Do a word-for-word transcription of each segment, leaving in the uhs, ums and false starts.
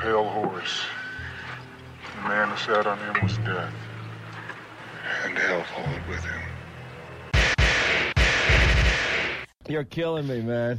pale horse. The man who sat on him was death, and hell followed with him. You're killing me, man.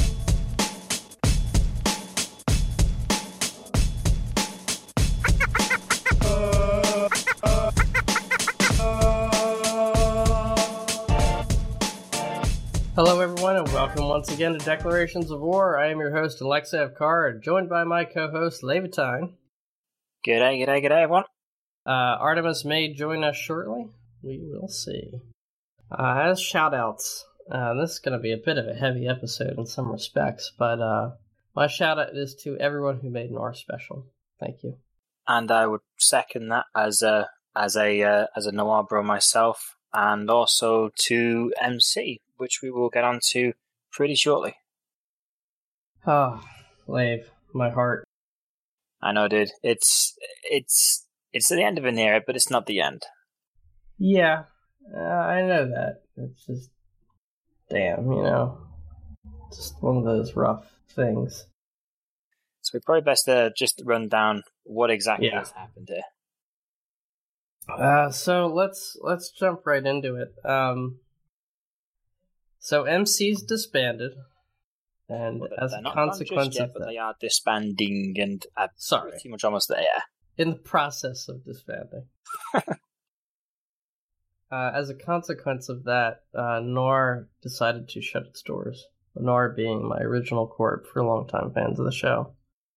Hello, everyone, and welcome once again to Declarations of War. I am your host, Alexeyev Carr, joined by my co-host, Levitine. G'day, g'day, g'day, everyone. Uh, Artemis may join us shortly. We will see. Uh, as shout-outs, uh, this is going to be a bit of a heavy episode in some respects, but uh, my shout-out is to everyone who made Noir special. Thank you. And I would second that as a as a uh, as a Noir bro myself, and also to M C, which we will get on to pretty shortly. Oh, Lave, my heart. I know, dude. It's it's it's the end of an era, but it's not the end. Yeah, uh, I know that. It's just, damn, you know, just one of those rough things. So we're probably best to just run down what exactly Yeah. has happened here. Uh, so let's let's jump right into it. Um, so M C's disbanded, and Well, as they're a not, not consequence just yet, of but that, they are disbanding and are sorry, pretty much almost there. in the process of disbanding. uh, as a consequence of that, uh, Noir decided to shut its doors. Noir being my original corp for longtime fans of the show.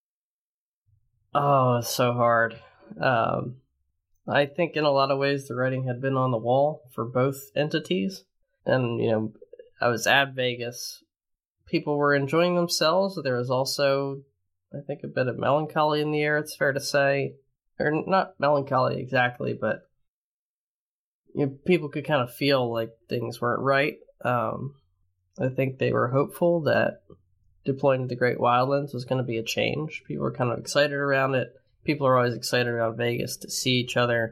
Oh, it's so hard. Um, I think in a lot of ways the writing had been on the wall for both entities. And, you know, I was at Vegas. People were enjoying themselves. There was also, I think, a bit of melancholy in the air, it's fair to say. Or not melancholy exactly, but you know, people could kind of feel like things weren't right. Um, I think they were hopeful that deploying to the Great Wildlands was going to be a change. People were kind of excited around it. People are always excited around Vegas to see each other.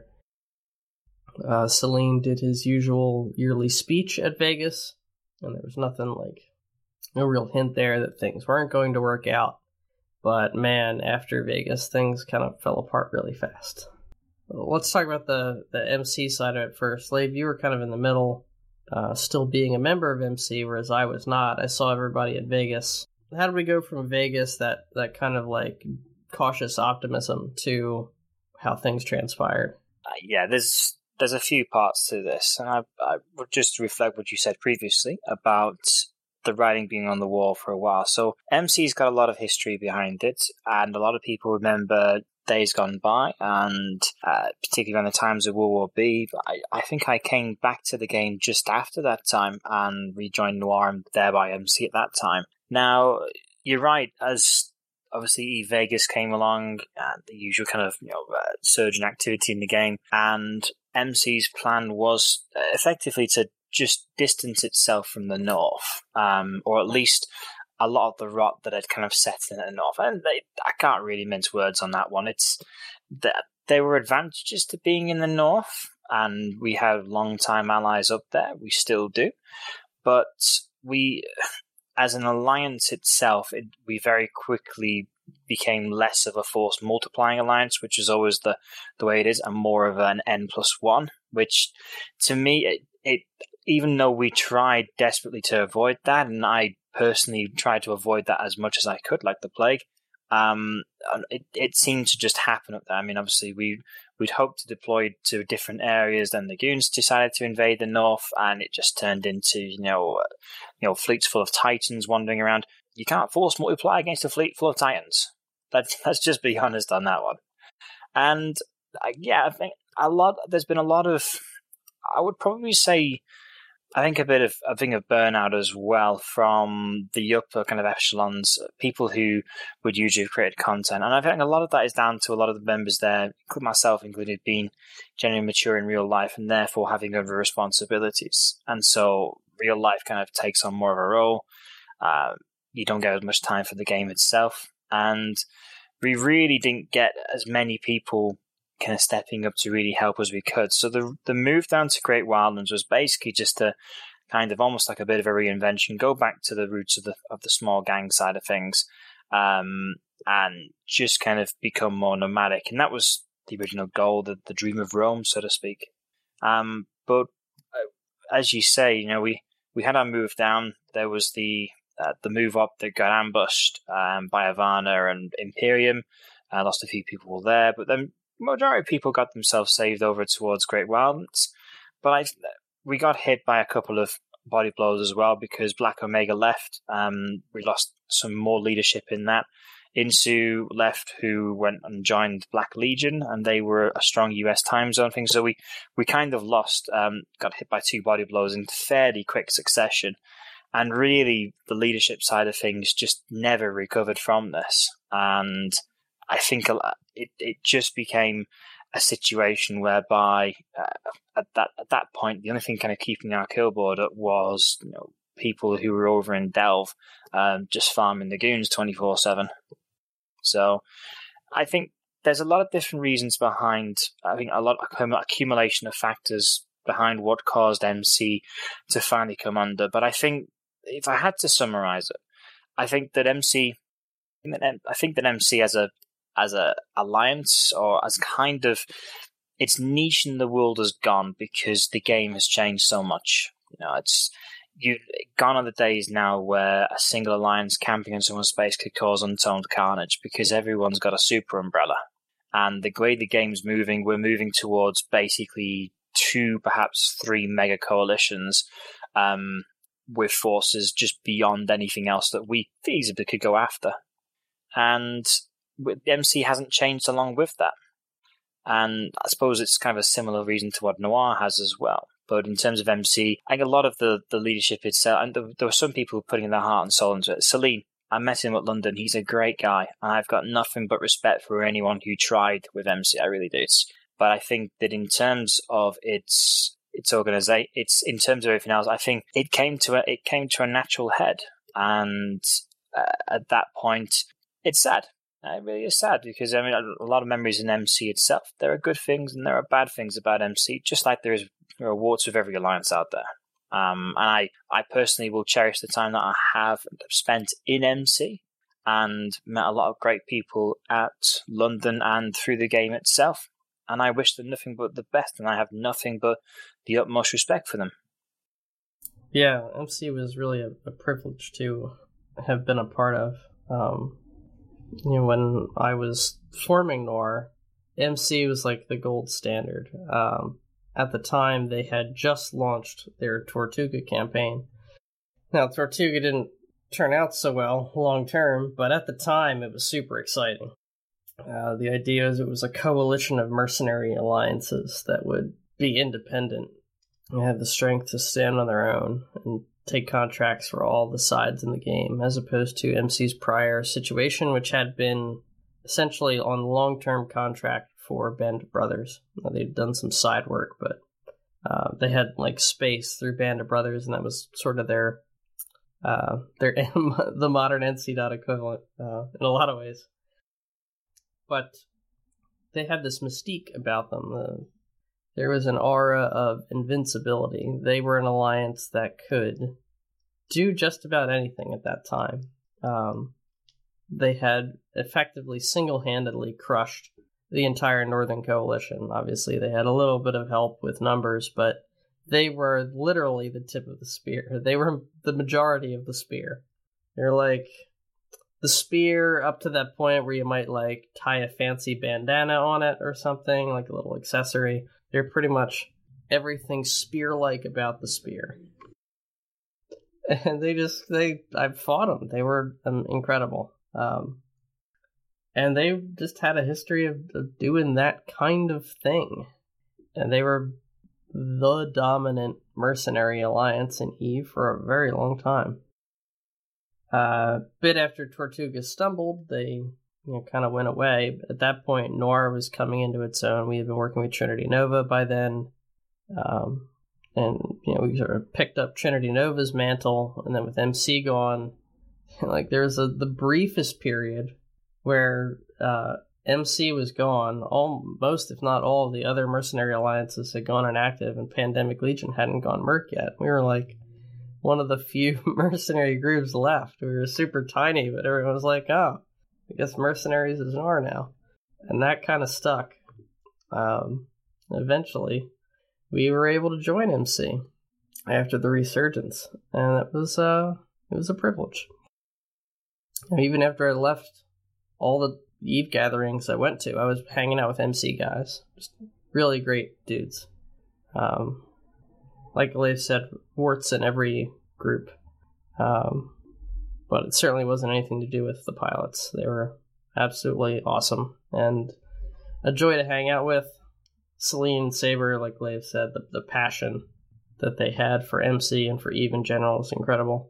Uh, Celine did his usual yearly speech at Vegas, and there was nothing like, no real hint there that things weren't going to work out. But man, after Vegas, things kind of fell apart really fast. Let's talk about the, the M C side of it first. Slave, you were kind of in the middle, uh, still being a member of M C, whereas I was not. I saw everybody at Vegas. How did we go from Vegas, that, that kind of like cautious optimism, to how things transpired? Uh, yeah, there's there's a few parts to this, and I, I would just reflect what you said previously about the writing being on the wall for a while. So M C's got a lot of history behind it, and a lot of people remember days gone by, and uh, particularly around the times of World War B. I, I think I came back to the game just after that time and rejoined Noir and thereby M C at that time. Now, you're right, as obviously E Vegas came along, and the usual kind of, you know, uh, surge in activity in the game, and M C's plan was effectively to just distance itself from the North, um, or at least a lot of the rot that had kind of set in at the North. And they, I can't really mince words on that one. It's that there were advantages to being in the North, and we have long-time allies up there. We still do. But we, as an alliance itself, it, we very quickly became less of a force multiplying alliance, which is always the, the way it is, and more of an N plus one, which to me, it, it even though we tried desperately to avoid that, and I personally tried to avoid that as much as I could, like the plague, um, it, it seemed to just happen up there. I mean, obviously, we, we'd hoped to deploy to different areas, then the Goons decided to invade the North, and it just turned into, you know, uh, you know, fleets full of Titans wandering around. You can't force multiply against a fleet full of Titans. Let's, let's just be honest on that one. And, uh, yeah, I think a lot, there's been a lot of, I would probably say, I think a bit of a thing of burnout as well from the upper kind of echelons, people who would usually have created content. And I think a lot of that is down to a lot of the members there, myself included, being generally mature in real life and therefore having other responsibilities. And so real life kind of takes on more of a role. Uh, you don't get as much time for the game itself. And we really didn't get as many people kind of stepping up to really help as we could. So the the move down to Great Wildlands was basically just to kind of almost like a bit of a reinvention, go back to the roots of the of the small gang side of things, um, and just kind of become more nomadic. And that was the original goal, the, the dream of Rome, so to speak. Um, but uh, as you say, you know, we, we had our move down. There was the uh, the move up that got ambushed um, by Ivana and Imperium. I uh, lost a few people there, but then majority of people got themselves saved over towards Great Wildlands. But I, we got hit by a couple of body blows as well because Black Omega left. Um, we lost some more leadership in that. Insu left, who went and joined Black Legion, and they were a strong U S time zone thing. So we, we kind of lost, um, got hit by two body blows in fairly quick succession. And really, the leadership side of things just never recovered from this. And I think it, it just became a situation whereby uh, at that at that point, the only thing kind of keeping our kill board up was, you know, people who were over in Delve um, just farming the goons twenty-four seven. So I think there's a lot of different reasons behind, I think a lot of accumulation of factors behind what caused M C to finally come under. But I think if I had to summarize it, I think that M C, I think that M C as a as a alliance or as kind of its niche in the world has gone because the game has changed so much. You know, it's you gone are the days now where a single alliance camping in someone's space could cause untold carnage because everyone's got a super umbrella. And the way the game's moving, we're moving towards basically two, perhaps three mega coalitions um, with forces just beyond anything else that we feasibly could go after. And M C hasn't changed along with that. And I suppose it's kind of a similar reason to what Noir has as well. But in terms of M C, I think a lot of the, the leadership itself, and there, there were some people putting their heart and soul into it. Celine, I met him at London. He's a great guy. And I've got nothing but respect for anyone who tried with M C. I really do. It's, but I think that in terms of its its organization, it's in terms of everything else, I think it came to a, it came to a natural head. And uh, at that point, it's sad. It really is sad because, I mean, a lot of memories in M C itself. There are good things and there are bad things about M C, just like there is there are warts with every alliance out there. Um, and I, I personally will cherish the time that I have spent in M C and met a lot of great people at London and through the game itself. And I wish them nothing but the best, and I have nothing but the utmost respect for them. Yeah, M C was really a, a privilege to have been a part of. Um, you know, when I was forming Noir, M C was like the gold standard. Um, at the time, they had just launched their Tortuga campaign. Now, Tortuga didn't turn out so well long term, but at the time, it was super exciting. Uh, the idea is it was a coalition of mercenary alliances that would be independent and have the strength to stand on their own and take contracts for all the sides in the game, as opposed to M C's prior situation, which had been essentially on long-term contract for Band of Brothers. Now, they'd done some side work, but uh, they had like space through Band of Brothers, and that was sort of their uh, their the modern N C dot equivalent uh, in a lot of ways. But they had this mystique about them. Uh, there was an aura of invincibility. They were an alliance that could do just about anything at that time. Um, they had effectively single-handedly crushed the entire Northern Coalition. Obviously, they had a little bit of help with numbers, but they were literally the tip of the spear. They were the majority of the spear. They're like the spear up to that point where you might like tie a fancy bandana on it or something, like a little accessory. They're pretty much everything spear-like about the spear. And they just, they, I fought them. They were um, incredible. Um, and they just had a history of, of doing that kind of thing. And they were the dominant mercenary alliance in EVE for a very long time. A uh, bit after Tortuga stumbled, they you know, kind of went away. At that point, Noir was coming into its own. We had been working with Trinity Nova by then. Um, and, you know, we sort of picked up Trinity Nova's mantle. And then with M C gone, like, there was a, the briefest period where uh, M C was gone. All, most, if not all, of the other mercenary alliances had gone inactive, and Pandemic Legion hadn't gone merc yet. We were like one of the few mercenary groups left. We were super tiny, but everyone was like, oh, I guess Mercenaries is Noir now. And that kind of stuck. Um, eventually, we were able to join M C after the resurgence, and it was uh, it was a privilege. And even after I left all the Eve gatherings I went to, I was hanging out with M C guys, just really great dudes. Um, like Leif said, warts in every group, um, but it certainly wasn't anything to do with the pilots. They were absolutely awesome and a joy to hang out with. Celine, Saber, like Leif said, the, the passion that they had for M C and for Eve in general is incredible.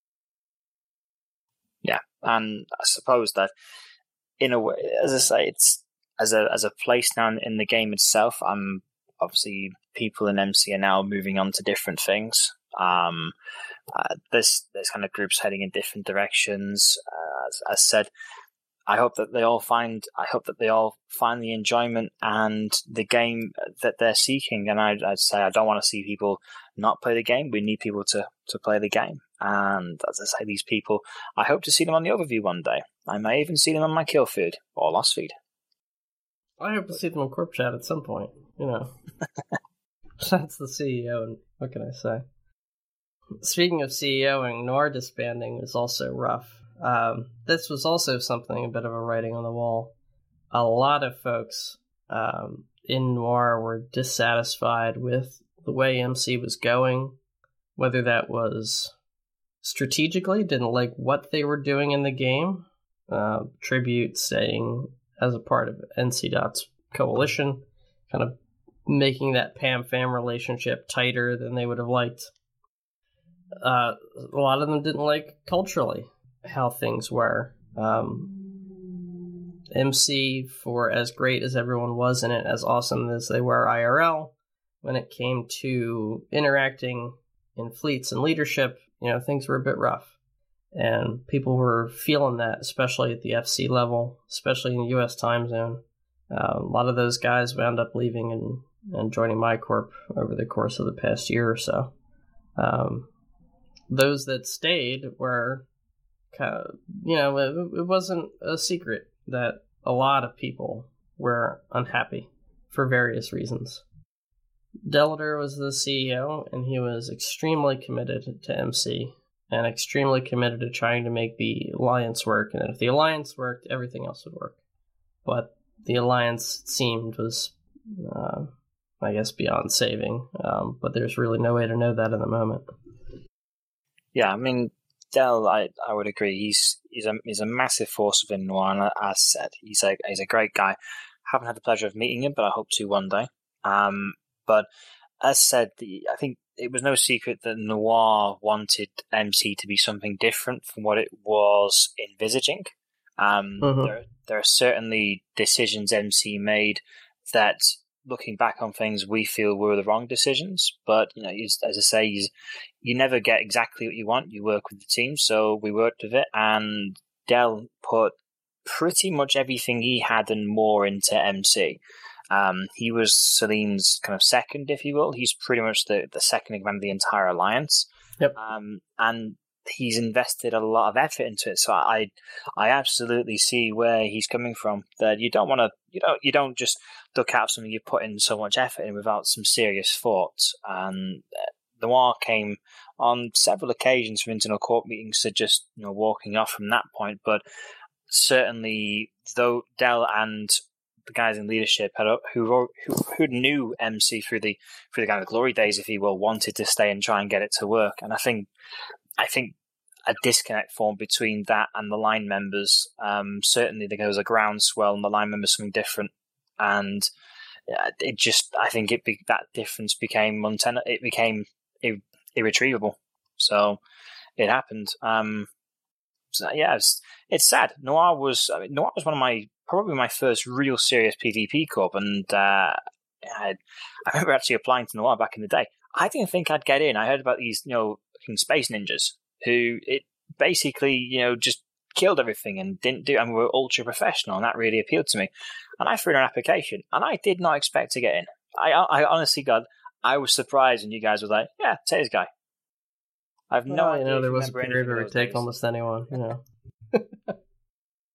Yeah, and I suppose that, in a way, as I say, it's as a as a place now in the game itself. I'm obviously people in M C are now moving on to different things. Um, uh, this there's kind of groups heading in different directions. Uh, as, as said, I hope that they all find. I hope that they all find the enjoyment and the game that they're seeking. And I, I'd say I don't want to see people not play the game. We need people to, to play the game. And as I say, these people, I hope to see them on the overview one day. I may even see them on my kill feed or lost feed. I hope to see them on Corp Chat at some point. You know, that's the C E O, and what can I say? Speaking of CEOing, Noir disbanding was also rough. Um, this was also something, a bit of a writing on the wall. A lot of folks um, in Noir were dissatisfied with the way M C was going, whether that was strategically, didn't like what they were doing in the game. Uh, Tribute staying as a part of N C Dot's coalition, kind of making that Pam-Fam relationship tighter than they would have liked. Uh, a lot of them didn't like culturally how things were. Um, M C, for as great as everyone was in it, as awesome as they were I R L, when it came to interacting in fleets and leadership, you know, things were a bit rough. And people were feeling that, especially at the F C level, especially in the U S time zone. Uh, a lot of those guys wound up leaving and, and joining MyCorp over the course of the past year or so. Um, those that stayed were kind of, you know, it, it wasn't a secret that a lot of people were unhappy for various reasons. Delator was the C E O, and he was extremely committed to M C and extremely committed to trying to make the Alliance work. And if the Alliance worked, everything else would work. But the Alliance seemed was, uh, I guess, beyond saving. Um, but there's really no way to know that in the moment. Yeah, I mean, Del, I, I would agree. He's he's a he's a massive force within Noir, and as said, he's a he's a great guy. Haven't had the pleasure of meeting him, but I hope to one day. Um, but as said, the, I think it was no secret that Noir wanted M C to be something different from what it was envisaging. Um, mm-hmm. there there are certainly decisions M C made that, looking back on things, we feel were the wrong decisions. But, you know, as I say, you, you never get exactly what you want. You work with the team, so we worked with it. And Del put pretty much everything he had and more into M C. Um, he was Celine's kind of second, if you will. He's pretty much the, the second in command of the entire alliance. Yep. Um, and he's invested a lot of effort into it. So I, I absolutely see where he's coming from. That you don't want to, you don't, you don't just duck out something you put in so much effort in without some serious thought. And Noir came on several occasions from internal court meetings to just, you know, walking off from that point. But certainly, though Del and the guys in leadership had, who who who knew M C through the through the kind of glory days, if you will, wanted to stay and try and get it to work. And I think I think a disconnect formed between that and the line members. Um, certainly, there was a groundswell, and the line members something different, and it just I think it be, that difference became unten- it became ir- irretrievable. So it happened. Um, so yeah, it's, it's sad. Noir was I mean, Noir was one of my probably my first real serious PvP corp, and uh, I, I remember actually applying to Noir back in the day. I didn't think I'd get in. I heard about these, you know, space ninjas who it basically, you know, just killed everything and didn't do, and were ultra professional, and that really appealed to me. And I threw in an application, and I did not expect to get in. I, I honestly, God, I was surprised, and you guys were like, "Yeah, take this guy." I've no well, idea. You know, there was a period where it take almost anyone, you know.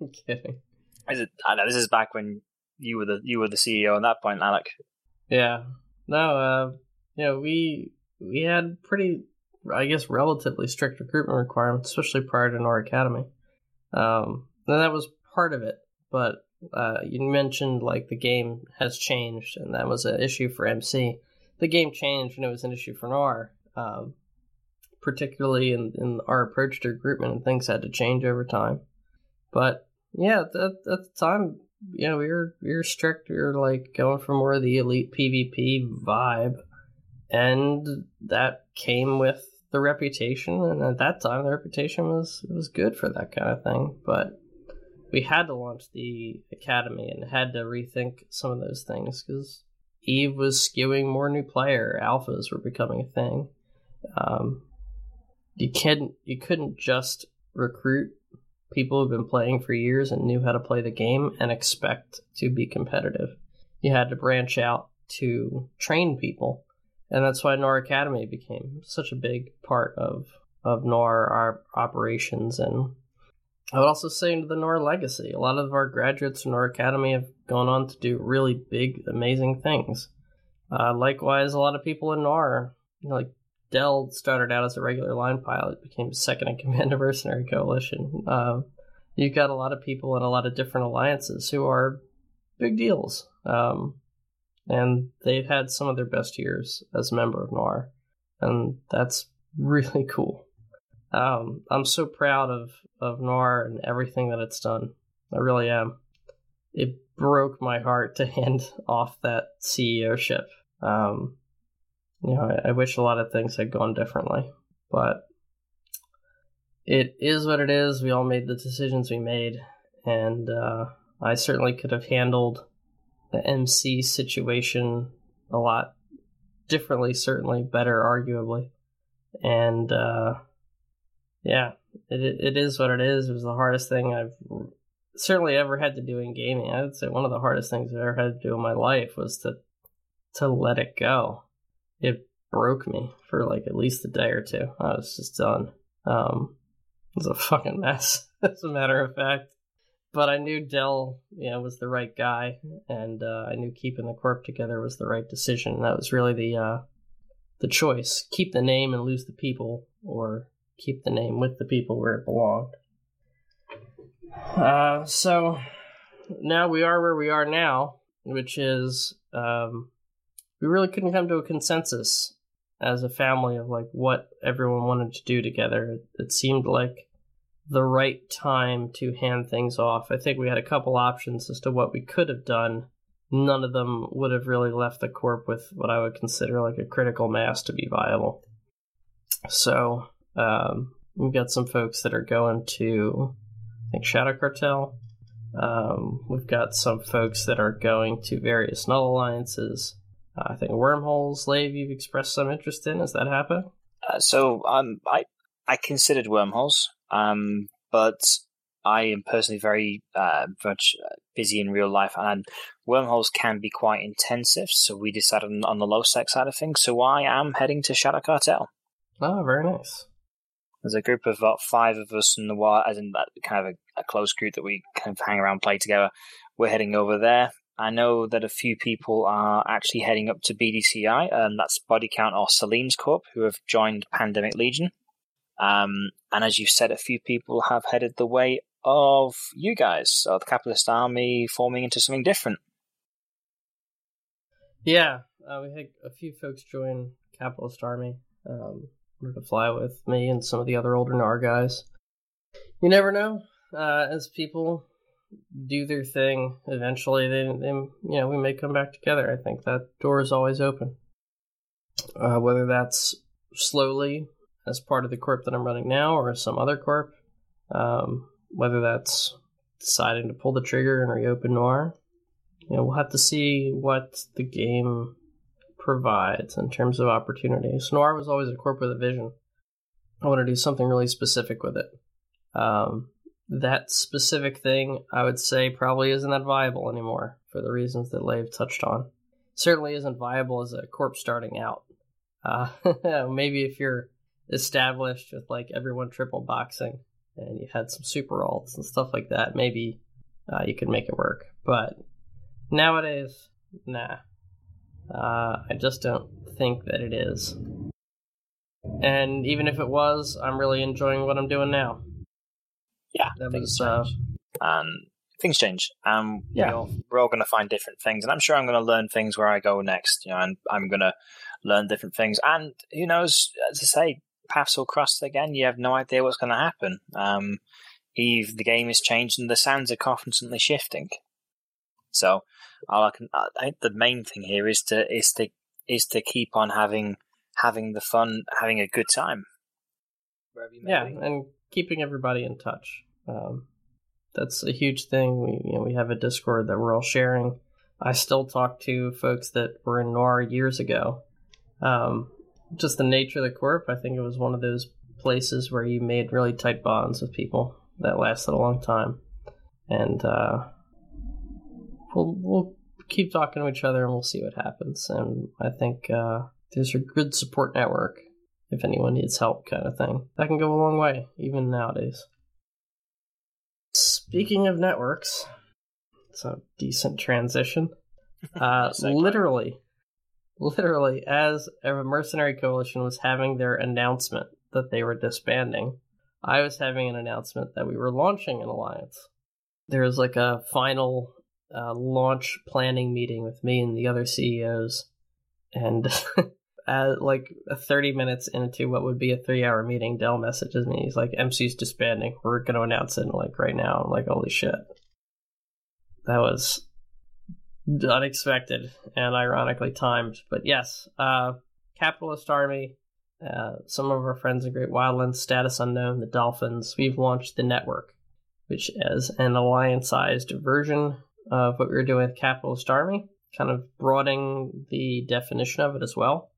kidding. Is it, I know this is back when you were the you were the C E O at that point, Alec. Yeah. No, uh, you know, we we had pretty, I guess, relatively strict recruitment requirements, especially prior to Nora Academy. Um, and that was part of it. But uh, you mentioned, like, the game has changed, and that was an issue for M C. The game changed, and it was an issue for Nora, um, particularly in, in our approach to recruitment, and things had to change over time. But, yeah, at the, at the time, you know, we were, we were strict. We were, like, going for more of the elite PvP vibe, and that came with the reputation, and at that time, the reputation was, was good for that kind of thing, but we had to launch the Academy and had to rethink some of those things, because EVE was skewing more new player. Alphas were becoming a thing. Um, you couldn't you couldn't just recruit people who've been playing for years and knew how to play the game and expect to be competitive. You had to branch out to train people, and that's why Nora Academy became such a big part of of Nora our operations. And I would also say into the Nora legacy, a lot of our graduates from Nora Academy have gone on to do really big, amazing things. Uh, likewise, a lot of people in Nora, you know, like Dell started out as a regular line pilot, became second in command of Mercenary Coalition. Uh, you've got a lot of people in a lot of different alliances who are big deals. Um, and they've had some of their best years as a member of Nora. And that's really cool. Um, I'm so proud of, of Nora and everything that it's done. I really am. It broke my heart to hand off that C E O-ship. Um, you know, I, I wish a lot of things had gone differently, but it is what it is. We all made the decisions we made, and uh, I certainly could have handled the M C situation a lot differently, certainly better, arguably. And uh, yeah, it it is what it is. It was the hardest thing I've certainly ever had to do in gaming. I would say one of the hardest things I've ever had to do in my life was to to let it go. It broke me for like at least a day or two. I was just done. Um, it was a fucking mess, as a matter of fact. But I knew Dell, you know, was the right guy, and uh, I knew keeping the corp together was the right decision. That was really the uh, the choice: keep the name and lose the people, or keep the name with the people where it belonged. Uh, so now we are where we are now, which is um, we really couldn't come to a consensus as a family of like what everyone wanted to do together. It, it seemed like the right time to hand things off. I think we had a couple options as to what we could have done. None of them would have really left the corp with what I would consider like a critical mass to be viable. So um, we've got some folks that are going to, I think, Shadow Cartel. Um, we've got some folks that are going to various null alliances. Uh, I think Wormholes, Slave, you've expressed some interest in. Has that happened? Uh, so um, I I considered Wormholes, um, but I am personally very uh, much busy in real life, and Wormholes can be quite intensive. So we decided on, on the low sec side of things. So I am heading to Shadow Cartel. Oh, very nice. There's a group of about five of us in the wild, as in that kind of a, a close group that we kind of hang around, play together. We're heading over there. I know that a few people are actually heading up to B D C I, and that's Body Count or Selene's Corp, who have joined Pandemic Legion. Um, and as you said, a few people have headed the way of you guys, so the Capitalist Army forming into something different. Yeah, uh, we had a few folks join Capitalist Army. Um, to fly with me and some of the other older N A R guys. You never know. Uh, as people do their thing, eventually they, they, you know, we may come back together. I think that door is always open. Uh, whether that's slowly as part of the corp that I'm running now, or some other corp, um, whether that's deciding to pull the trigger and reopen Noir, you know, we'll have to see what the game provides in terms of opportunities. Noir was always a corp with a vision. I want to do something really specific with it. Um, that specific thing, I would say, probably isn't that viable anymore for the reasons that Lave touched on. Certainly isn't viable as a corp starting out. Uh, maybe if you're established with like everyone triple boxing and you had some super alts and stuff like that, maybe uh, you could make it work. But nowadays, nah. Uh, I just don't think that it is. And even if it was, I'm really enjoying what I'm doing now. Yeah, that things was, uh, change. Um, things change. Um, Yeah. we're all, we're all going to find different things, and I'm sure I'm going to learn things where I go next. You know, and I'm going to learn different things. And who knows? As I say, paths will cross again. You have no idea what's going to happen. Um, Eve, the game is changed, and the sands are constantly shifting. So, all I can, I think the main thing here is to is to is to keep on having having the fun, having a good time. Wherever you may Yeah, be. and keeping everybody in touch. Um, that's a huge thing. We you know we have a Discord that we're all sharing. I still talk to folks that were in Noir years ago. Um, just the nature of the corp, I think it was one of those places where you made really tight bonds with people that lasted a long time. And uh, we'll we'll keep talking to each other and we'll see what happens. And I think uh, there's a good support network if anyone needs help, kind of thing. That can go a long way, even nowadays. Speaking of networks, it's a decent transition. Uh, literally, literally, as a Mercenary Coalition was having their announcement that they were disbanding, I was having an announcement that we were launching an alliance. There was like a final uh, launch planning meeting with me and the other C E Os, and at like thirty minutes into what would be a three-hour meeting, Dell messages me. He's like, M C's disbanding. We're going to announce it like right now. I'm like, holy shit. That was unexpected and ironically timed. But yes, uh, Capitalist Army, uh, some of our friends in Great Wildlands, Status Unknown, the Dolphins, we've launched the network, which is an alliance-sized version of what we were doing with Capitalist Army, kind of broadening the definition of it as well.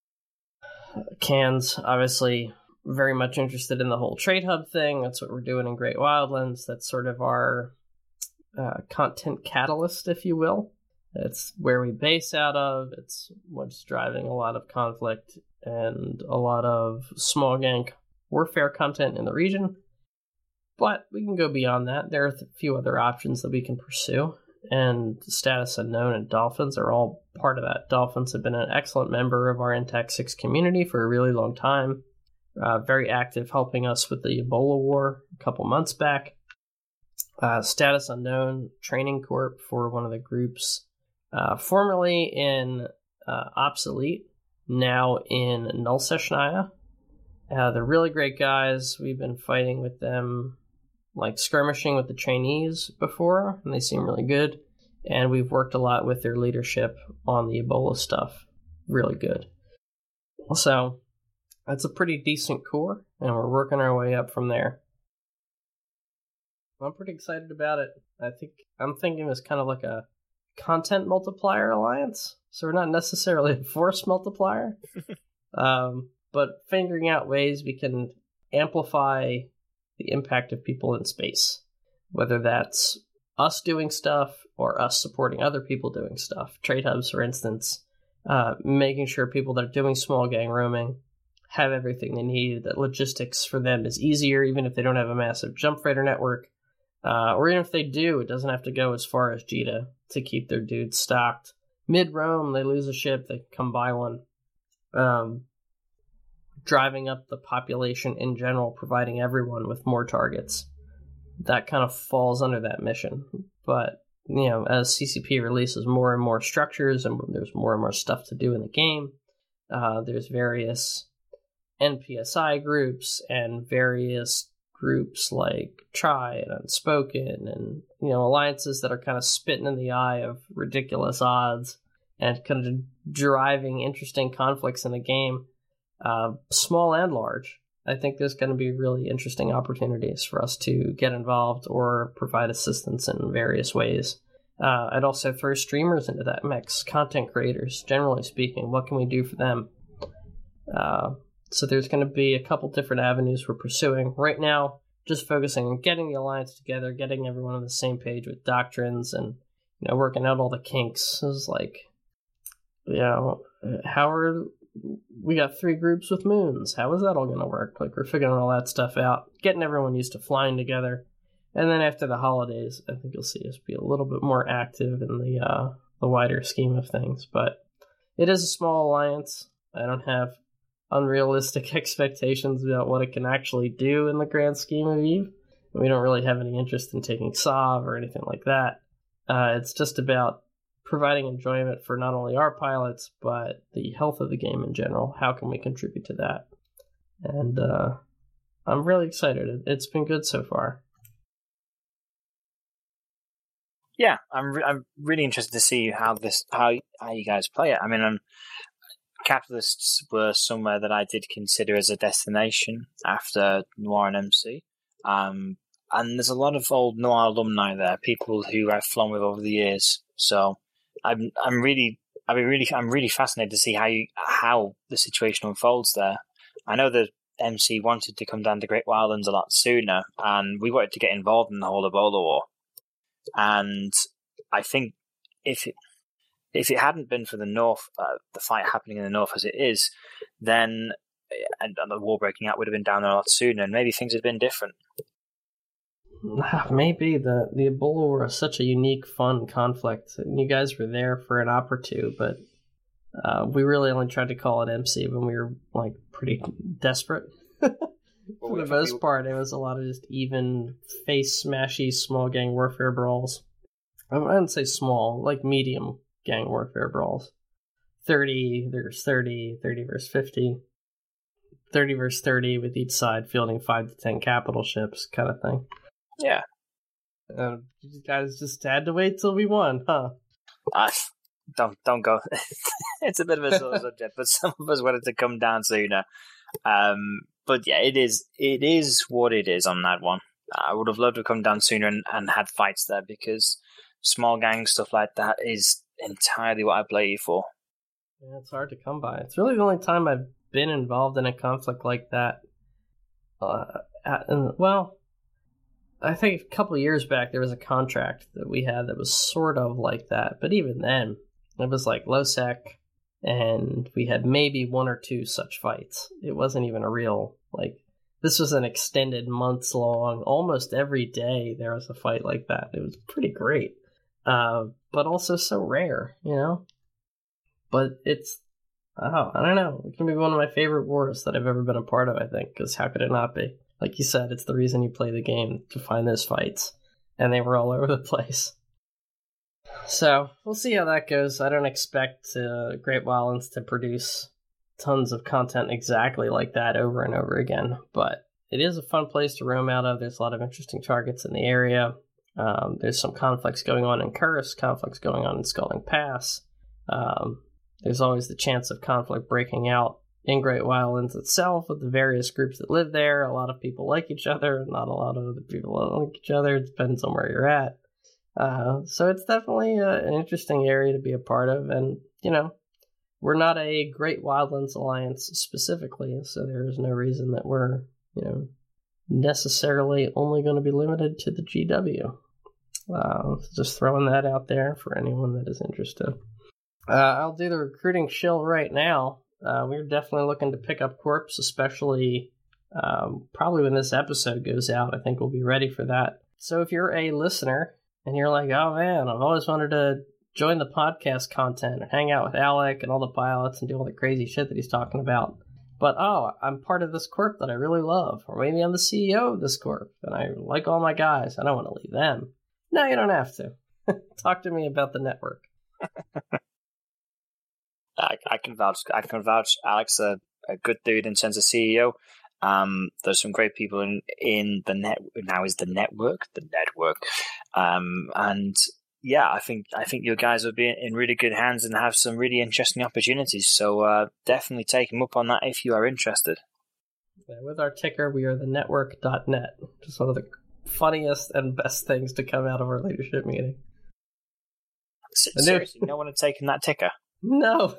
Can's obviously very much interested in the whole trade hub thing. That's what we're doing in Great Wildlands. That's sort of our uh, content catalyst, if you will. It's where we base out of. It's what's driving a lot of conflict and a lot of small gang warfare content in the region. But we can go beyond that. There are a few other options that we can pursue. And Status Unknown and Dolphins are all part of that. Dolphins have been an excellent member of our N TAC six community for a really long time. Uh, very active helping us with the Ebola war a couple months back. Uh, Status Unknown Training Corp for one of the groups, uh, formerly in uh, Obsolete, now in Null Seshnaya. Uh, they're really great guys. We've been fighting with them, like skirmishing with the trainees before, and they seem really good. And we've worked a lot with their leadership on the Ebola stuff. Really good. So, that's a pretty decent core, and we're working our way up from there. I'm pretty excited about it. I think I'm thinking it's kind of like a content multiplier alliance. So we're not necessarily a force multiplier, um, but figuring out ways we can amplify the impact of people in space, whether that's us doing stuff or us supporting other people doing stuff. Trade hubs, for instance, uh, making sure people that are doing small gang roaming have everything they need, that logistics for them is easier, even if they don't have a massive jump freighter network. Uh, or even if they do, it doesn't have to go as far as Jita to keep their dudes stocked. Mid-roam, they lose a ship, they come buy one. Um, driving up the population in general, providing everyone with more targets. That kind of falls under that mission. But, you know, as C C P releases more and more structures and there's more and more stuff to do in the game, uh, there's various N P S I groups and various groups like Try and Unspoken and, you know, alliances that are kind of spitting in the eye of ridiculous odds and kind of driving interesting conflicts in the game, uh, small and large. I think there's going to be really interesting opportunities for us to get involved or provide assistance in various ways. Uh, I'd also throw streamers into that mix, content creators, generally speaking. What can we do for them? Uh, so there's going to be a couple different avenues we're pursuing. Right now, just focusing on getting the alliance together, getting everyone on the same page with doctrines and, you know, working out all the kinks. It was like, you know, how are... we got three groups with moons. How is that all going to work? Like, we're figuring all that stuff out, getting everyone used to flying together, And then after the holidays, I think you'll see us be a little bit more active in the uh, the wider scheme of things. But it is a small alliance. I don't have unrealistic expectations about what it can actually do in the grand scheme of EVE. We don't really have any interest in taking Sov or anything like that. Uh, it's just about providing enjoyment for not only our pilots, but the health of the game in general. How can we contribute to that? And uh, I'm really excited. It's been good so far. Yeah, I'm re- I'm really interested to see how this how how you guys play it. I mean, um, Capitalists were somewhere that I did consider as a destination after Noir and M C, um, and there's a lot of old Noir alumni there, people who I've flown with over the years. So I'm I'm really I mean really I'm really fascinated to see how you, how the situation unfolds there. I know that M C wanted to come down to Great Wildlands a lot sooner, and we wanted to get involved in the whole Ebola war. And I think if it, if it hadn't been for the North, uh, the fight happening in the North as it is, then and, and the war breaking out would have been down there a lot sooner, and maybe things had been different. Maybe the the Ebola war is such a unique, fun conflict. You guys were there for an op or two, but uh, we really only tried to call it M C when we were like pretty desperate. For the most part, it was a lot of just even face smashy small gang warfare brawls. I wouldn't say small, like medium gang warfare brawls. thirty versus thirty, thirty versus fifty. thirty versus thirty with each side fielding five to ten capital ships kind of thing. Yeah. Uh, you guys just had to wait till we won, huh? Uh, don't, don't go. It's a bit of a sore subject, but some of us wanted to come down sooner. Um, but yeah, it is it is what it is on that one. I would have loved to come down sooner and, and had fights there, because small gang stuff like that is entirely what I play for. Yeah, it's hard to come by. It's really the only time I've been involved in a conflict like that. Uh, at, and, well, I think a couple of years back there was a contract that we had that was sort of like that, but even then, it was like low sec. And we had maybe one or two such fights. It wasn't even a real, like, this was an extended months long, almost every day there was a fight like that. It was pretty great. Uh, but also so rare, you know? But it's, oh, I don't know. It can be one of my favorite wars that I've ever been a part of, I think, because how could it not be? Like you said, it's the reason you play the game, to find those fights. And they were all over the place. So, we'll see how that goes. I don't expect uh, Great Wildlands to produce tons of content exactly like that over and over again, but it is a fun place to roam out of. There's a lot of interesting targets in the area. Um, there's some conflicts going on in Curse, conflicts going on in Scalding Pass. Um, there's always the chance of conflict breaking out in Great Wildlands itself with the various groups that live there. A lot of people like each other, not a lot of other people don't like each other. It depends on where you're at. Uh, so it's definitely uh, an interesting area to be a part of, and, you know, we're not a Great Wildlands Alliance specifically, so there is no reason that we're, you know, necessarily only going to be limited to the G W. Uh, just throwing that out there for anyone that is interested. Uh, I'll do the recruiting shill right now. Uh, we're definitely looking to pick up Corps, especially um, probably when this episode goes out. I think we'll be ready for that. So if you're a listener, and you're like, oh man, I've always wanted to join the podcast content and hang out with Alec and all the pilots and do all the crazy shit that he's talking about. But, oh, I'm part of this corp that I really love. Or maybe I'm the C E O of this corp and I like all my guys. I don't want to leave them. No, you don't have to. Talk to me about the network. I, I can vouch. I can vouch. Alex, a, a good dude in terms of C E O. Um, there's some great people in, in the net now is the network, the network. Um, and yeah, I think, I think your guys will be in really good hands and have some really interesting opportunities. So, uh, definitely take him up on that if you are interested. Yeah, with our ticker, we are the network dot net. Just one of the funniest and best things to come out of our leadership meeting. Seriously, no one had taken that ticker? No.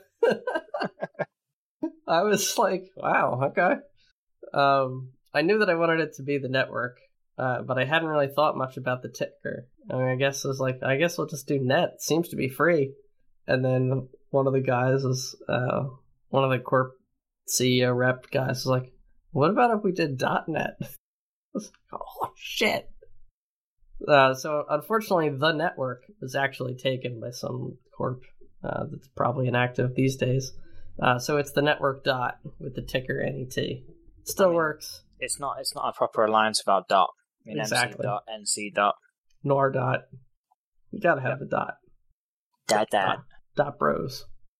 I was like, wow, okay. Um, I knew that I wanted it to be the network, uh, but I hadn't really thought much about the ticker. I mean, I guess it was like, I guess we'll just do net. It seems to be free. And then one of the guys was, uh, one of the corp C E O rep guys was like, what about if we did .net? I was like, oh, shit. Uh, so, unfortunately, the network was actually taken by some corp uh, that's probably inactive these days. Uh, so it's the network dot with the ticker N E T. Still I mean, works. It's not It's not a proper alliance without dot. I mean, exactly. M C dot, N C dot. Nor dot. You gotta have the dot. Dot, dot. Dot, dot bros.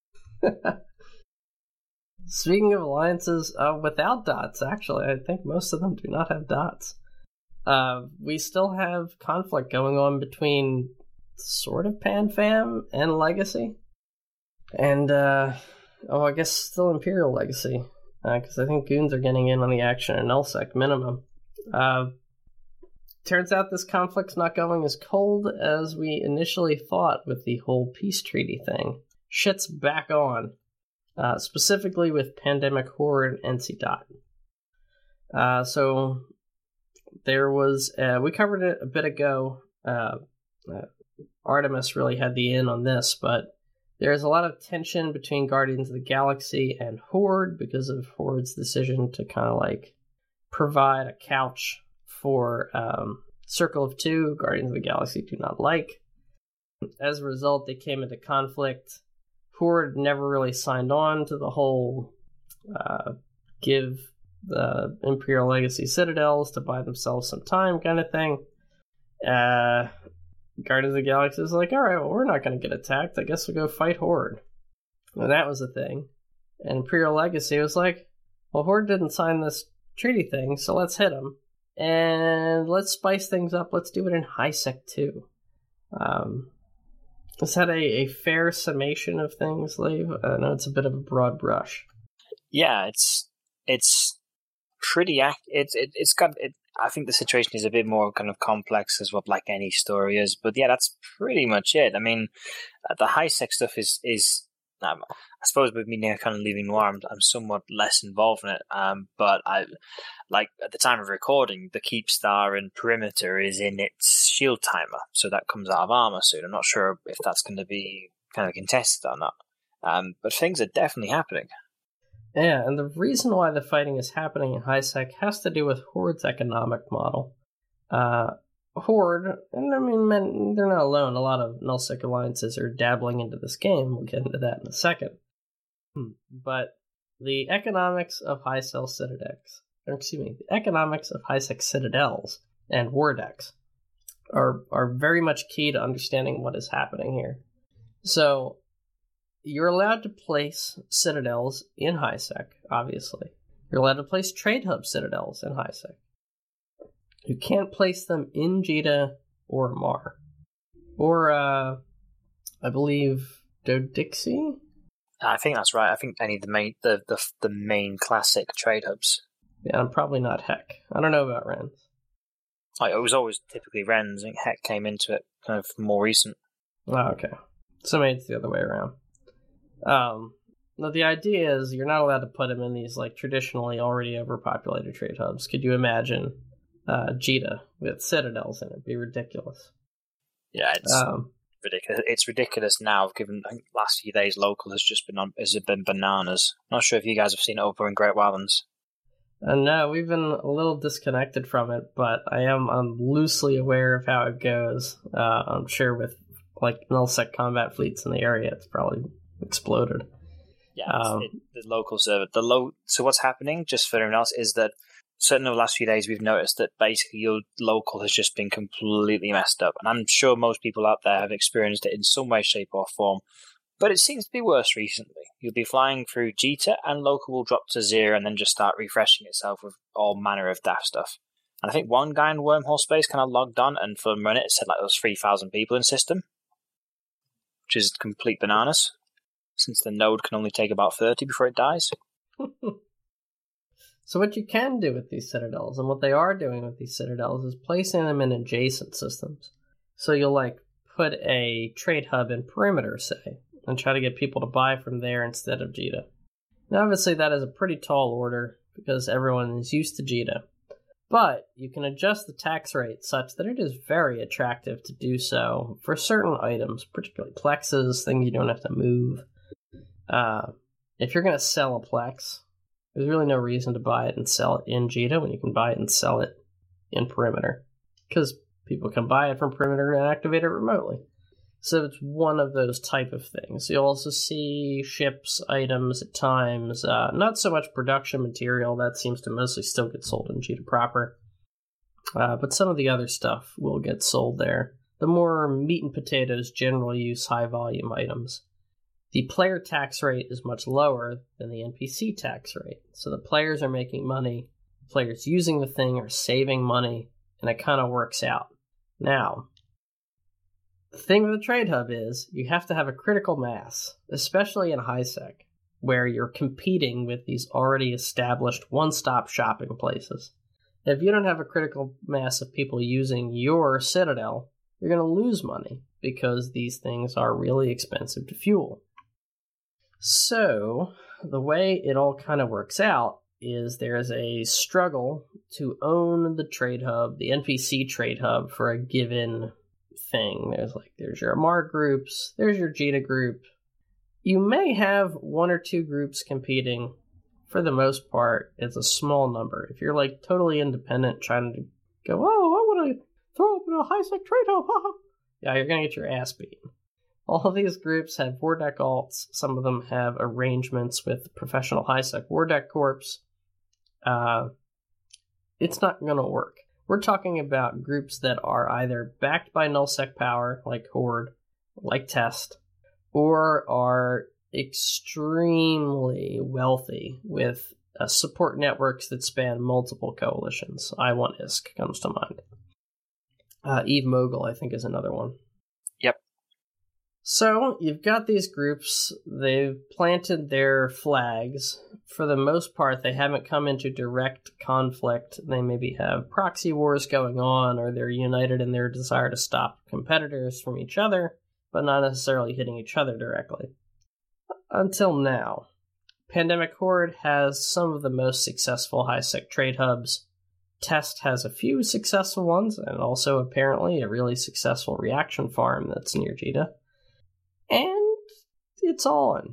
Speaking of alliances uh, without dots, actually, I think most of them do not have dots. Uh, we still have conflict going on between sort of PanFam and Legacy. And, uh, oh, I guess still Imperial Legacy. Because uh, I think Goons are getting in on the action in Nullsec minimum. Uh, turns out this conflict's not going as cold as we initially thought with the whole peace treaty thing. Shit's back on. Uh, specifically with Pandemic Horde and N C dot. Uh, so there was, uh, we covered it a bit ago. Uh, uh, Artemis really had the in on this, but there's a lot of tension between Guardians of the Galaxy and Horde because of Horde's decision to kind of like provide a couch for um, Circle of Two. Guardians of the Galaxy do not like. As a result, they came into conflict. Horde never really signed on to the whole uh, give the Imperial Legacy Citadels to buy themselves some time kind of thing. Uh, Guardians of the Galaxy is like, alright, well, we're not going to get attacked. I guess we'll go fight Horde. And that was the thing. And Imperial Legacy was like, well, Horde didn't sign this treaty thing, so let's hit them. And let's spice things up. Let's do it in HiSec too. Um... Is that a, a fair summation of things, Lave? I know it's a bit of a broad brush. Yeah, it's it's pretty. Ac- it's it, it's got. It, I think the situation is a bit more kind of complex as what like any story is, but yeah, that's pretty much it. I mean, uh, the HiSec stuff is is. Um, I suppose with me now kind of leaving Noir, I'm, I'm somewhat less involved in it. Um, but I, like at the time of recording, the Keepstar and Perimeter is in its shield timer, so that comes out of armor soon. I'm not sure if that's going to be kind of contested or not. Um, but things are definitely happening. Yeah, and the reason why the fighting is happening in HiSec has to do with Horde's economic model. Uh, Horde, and I mean, man, they're not alone. A lot of nullsec alliances are dabbling into this game. We'll get into that in a second. Hmm. But the economics of HiSec Citadels, or excuse me, the economics of HiSec Citadels and Wardex are are very much key to understanding what is happening here. So, you're allowed to place Citadels in HiSec, obviously. You're allowed to place Trade Hub Citadels in HiSec. You can't place them in Jita or Mar. Or, uh, I believe, Dodixie? I think that's right. I think any of the main, the, the, the main classic trade hubs. Yeah, I'm probably not Heck. I don't know about Rens. Oh, it was always typically Rens. I think Heck came into it kind of more recent. Oh, okay. So maybe it's the other way around. Um, now the idea is you're not allowed to put them in these, like, traditionally already overpopulated trade hubs. Could you imagine Uh, Jita with Citadels in it? It'd be ridiculous. Yeah, it's um, ridiculous. It's ridiculous now. Given I think the last few days, local has just been on, has been bananas. Not sure if you guys have seen it over in Great Wildlands. Uh, no, we've been a little disconnected from it, but I am I'm loosely aware of how it goes. Uh, I'm sure with like nullsec combat fleets in the area, it's probably exploded. Yeah, um, it, the local server. The low. So what's happening, just for everyone else, is that certainly over the last few days, we've noticed that basically your local has just been completely messed up. And I'm sure most people out there have experienced it in some way, shape, or form. But it seems to be worse recently. You'll be flying through Jita, and local will drop to zero and then just start refreshing itself with all manner of daft stuff. And I think one guy in Wormhole Space kind of logged on, and for a minute it said like there was three thousand people in system, which is complete bananas, since the node can only take about thirty before it dies. So what you can do with these citadels, and what they are doing with these citadels, is placing them in adjacent systems. So you'll, like, put a trade hub in Perimeter, say, and try to get people to buy from there instead of Jita. Now, obviously, that is a pretty tall order, because everyone is used to Jita. But you can adjust the tax rate such that it is very attractive to do so for certain items, particularly plexes, things you don't have to move. Uh, if you're going to sell a plex, there's really no reason to buy it and sell it in Jita when you can buy it and sell it in Perimeter. Because People can buy it from Perimeter and activate it remotely. So it's one of those type of things. You'll also see ships, items at times, uh, not so much production material, that seems to mostly still get sold in Jita proper. Uh, but some of the other stuff will get sold there. The more meat and potatoes generally use high volume items. The player tax rate is much lower than the N P C tax rate. So the players are making money, players using the thing are saving money, and it kind of works out. Now, the thing with the trade hub is you have to have a critical mass, especially in high sec, where you're competing with these already established one-stop shopping places. If you don't have a critical mass of people using your Citadel, you're going to lose money because these things are really expensive to fuel. So, the way it all kind of works out is there's a struggle to own the trade hub, the N P C trade hub for a given thing. There's like there's your Amarr groups, there's your Jita group. You may have one or two groups competing. For the most part, it's a small number. If you're like totally independent, trying to go, oh, I want to throw open a high sec trade hub, yeah, you're gonna get your ass beaten. All of these groups have war deck alts. Some of them have arrangements with professional high sec war deck corps. Uh, it's not gonna work. We're talking about groups that are either backed by nullsec power, like Horde, like Test, or are extremely wealthy with uh, support networks that span multiple coalitions. I one I S C comes to mind. Uh, Eve Mogul, I think, is another one. Yep. So, you've got these groups. They've planted their flags. For the most part, they haven't come into direct conflict. They maybe have proxy wars going on, or they're united in their desire to stop competitors from each other, but not necessarily hitting each other directly. Until now. Pandemic Horde has some of the most successful high-sec trade hubs. Test has a few successful ones, and also apparently a really successful reaction farm that's near Jita. And it's on.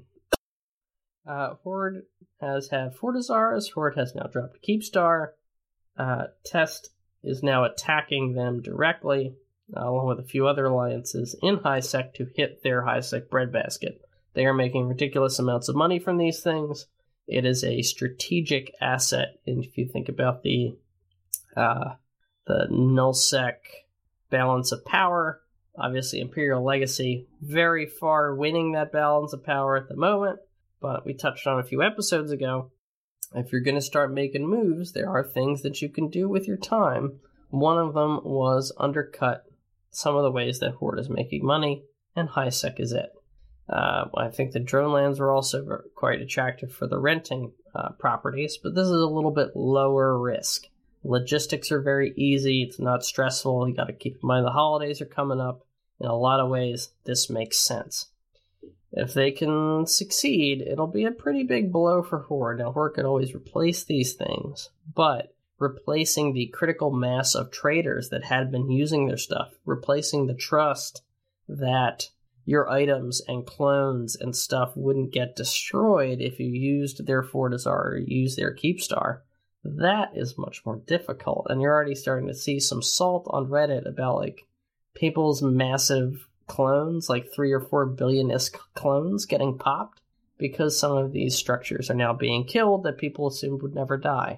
Uh, Horde has had Fortizars. Horde has now dropped a Keepstar. Uh, Test is now attacking them directly, uh, along with a few other alliances in high-sec to hit their high-sec breadbasket. They are making ridiculous amounts of money from these things. It is a strategic asset, and if you think about the uh, the nullsec balance of power, obviously Imperial Legacy very far winning that balance of power at the moment, but we touched on a few episodes ago. If you're going to start making moves, there are things that you can do with your time. One of them was undercut some of the ways that Horde is making money, and high-sec is it. Uh, I think the drone lands were also quite attractive for the renting uh, properties, but this is a little bit lower risk. Logistics are very easy, it's not stressful, you gotta keep in mind the holidays are coming up. In a lot of ways, this makes sense. If they can succeed, it'll be a pretty big blow for Horde. Now, Horde could always replace these things, but replacing the critical mass of traders that had been using their stuff, replacing the trust that your items and clones and stuff wouldn't get destroyed if you used their Fortizar or used their Keepstar, that is much more difficult. And you're already starting to see some salt on Reddit about like people's massive clones, like three or four billion-ish clones getting popped because some of these structures are now being killed that people assumed would never die.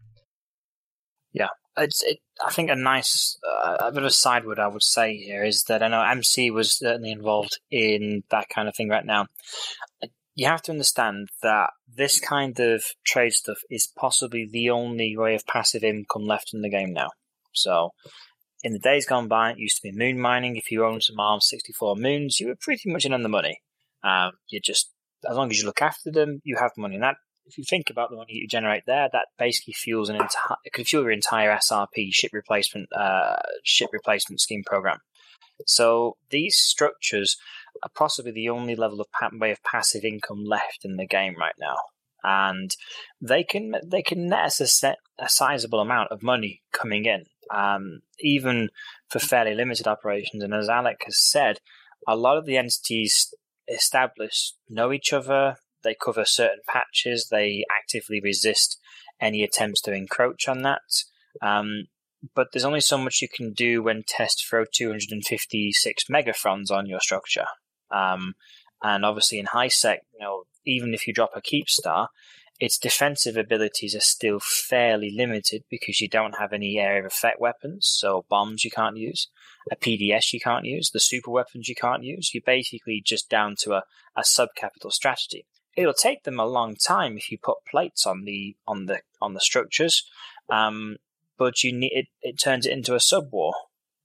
Yeah. It's, it, I think a nice, uh, a bit of a sideward I would say here is that I know M C was certainly involved in that kind of thing right now. You have to understand that this kind of trade stuff is possibly the only way of passive income left in the game now. So, in the days gone by, it used to be moon mining. If you owned some ARM sixty-four moons, you were pretty much in on the money. Um, you just, as long as you look after them, you have money. And that, if you think about the money you generate there, that basically fuels an entire, it could fuel your entire S R P ship replacement, uh, ship replacement scheme program. So these structures are possibly the only level of way of passive income left in the game right now, and they can they can net us a, set, a sizable amount of money coming in, um, even for fairly limited operations. And as Alec has said, a lot of the entities established know each other. They cover certain patches. They actively resist any attempts to encroach on that. Um, but there's only so much you can do when tests throw two hundred fifty-six megaphons on your structure. Um, and obviously in HiSec, you know, even if you drop a Keep Star, its defensive abilities are still fairly limited because you don't have any area of effect weapons, so bombs you can't use, a P D S you can't use, the super weapons you can't use. You're basically just down to a, a sub-capital strategy. It'll take them a long time if you put plates on the on the on the structures, um, but you need it, it turns it into a sub-war.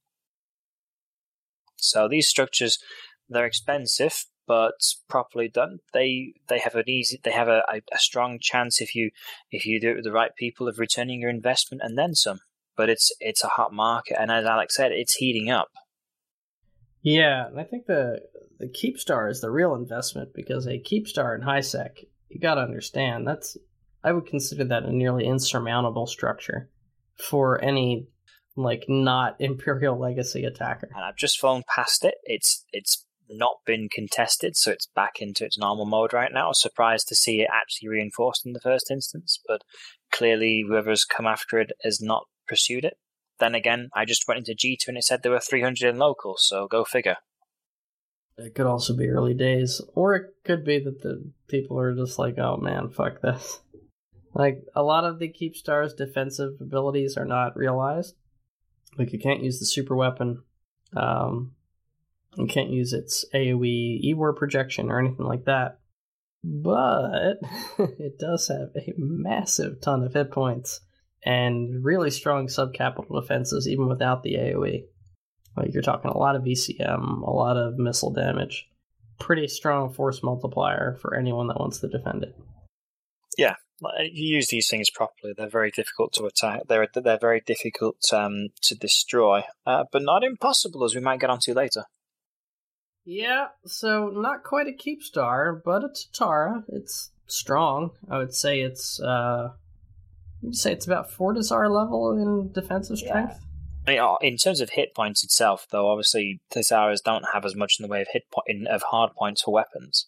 So these structures, they're expensive, but properly done, they they have an easy, they have a, a, a strong chance if you if you do it with the right people of returning your investment and then some. But it's it's a hot market, and as Alex said, it's heating up. Yeah, and I think the the Keep Star is the real investment, because a Keep Star in HiSec, you got to understand, that's I would consider that a nearly insurmountable structure for any like not Imperial Legacy attacker. And I've just flown past it. It's it's not been contested, so it's back into its normal mode right now. Surprised to see it actually reinforced in the first instance, but clearly whoever's come after it has not pursued it. Then again, I just went into G two and it said there were three hundred in locals, so go figure. It could also be early days, or it could be that the people are just like, oh man, fuck this. Like, a lot of the Keep Star's defensive abilities are not realized. Like, you can't use the super weapon, um, you can't use its AoE E W A R projection or anything like that. But it does have a massive ton of hit points and really strong sub-capital defenses even without the AoE. Like, you're talking a lot of V C M, a lot of missile damage. Pretty strong force multiplier for anyone that wants to defend it. Yeah, if you use these things properly, they're very difficult to attack. They're they're very difficult um, to destroy, uh, but not impossible, as we might get onto later. Yeah, so not quite a Keep Star, but a Tatara. It's strong. I would say it's uh, would say it's about Fortizar level in defensive strength. Yeah. I mean, in terms of hit points itself, though, obviously Tataras don't have as much in the way of hit po- in, of hard points for weapons.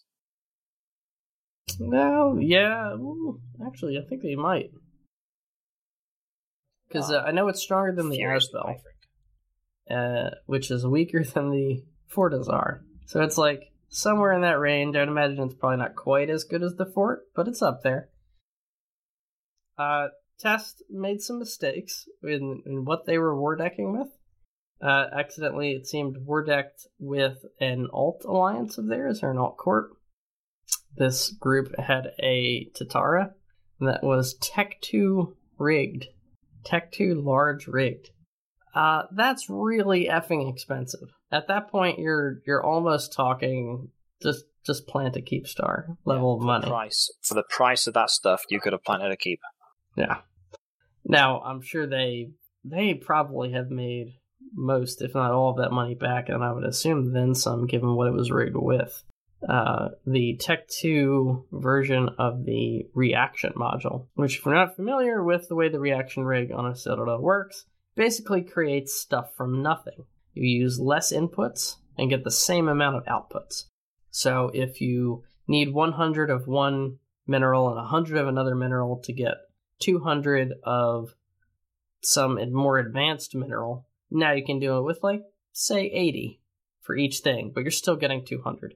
No, yeah, ooh, actually, I think they might. Because uh, I know it's stronger than the Asbel, uh, which is weaker than the Fortizar. So it's like somewhere in that range. I'd imagine it's probably not quite as good as the Fort, but it's up there. Uh, Test made some mistakes in, in what they were war decking with. Uh, accidentally, it seemed war decked with an alt alliance of theirs, or an alt court. This group had a Tatara that was Tech two rigged. Tech two large rigged. Uh, that's really effing expensive. At that point, you're you're almost talking just just plant a Keep Star level yeah, of money. Price. For the price of that stuff, you could have planted a Keep. Yeah. Now, I'm sure they they probably have made most, if not all, of that money back, and I would assume then some, given what it was rigged with. Uh, the Tech two version of the reaction module, which, if we're not familiar with the way the reaction rig on a Citadel works, basically creates stuff from nothing. You use less inputs and get the same amount of outputs. So if you need one hundred of one mineral and one hundred of another mineral to get two hundred of some more advanced mineral, now you can do it with, like, say eighty for each thing, but you're still getting two hundred.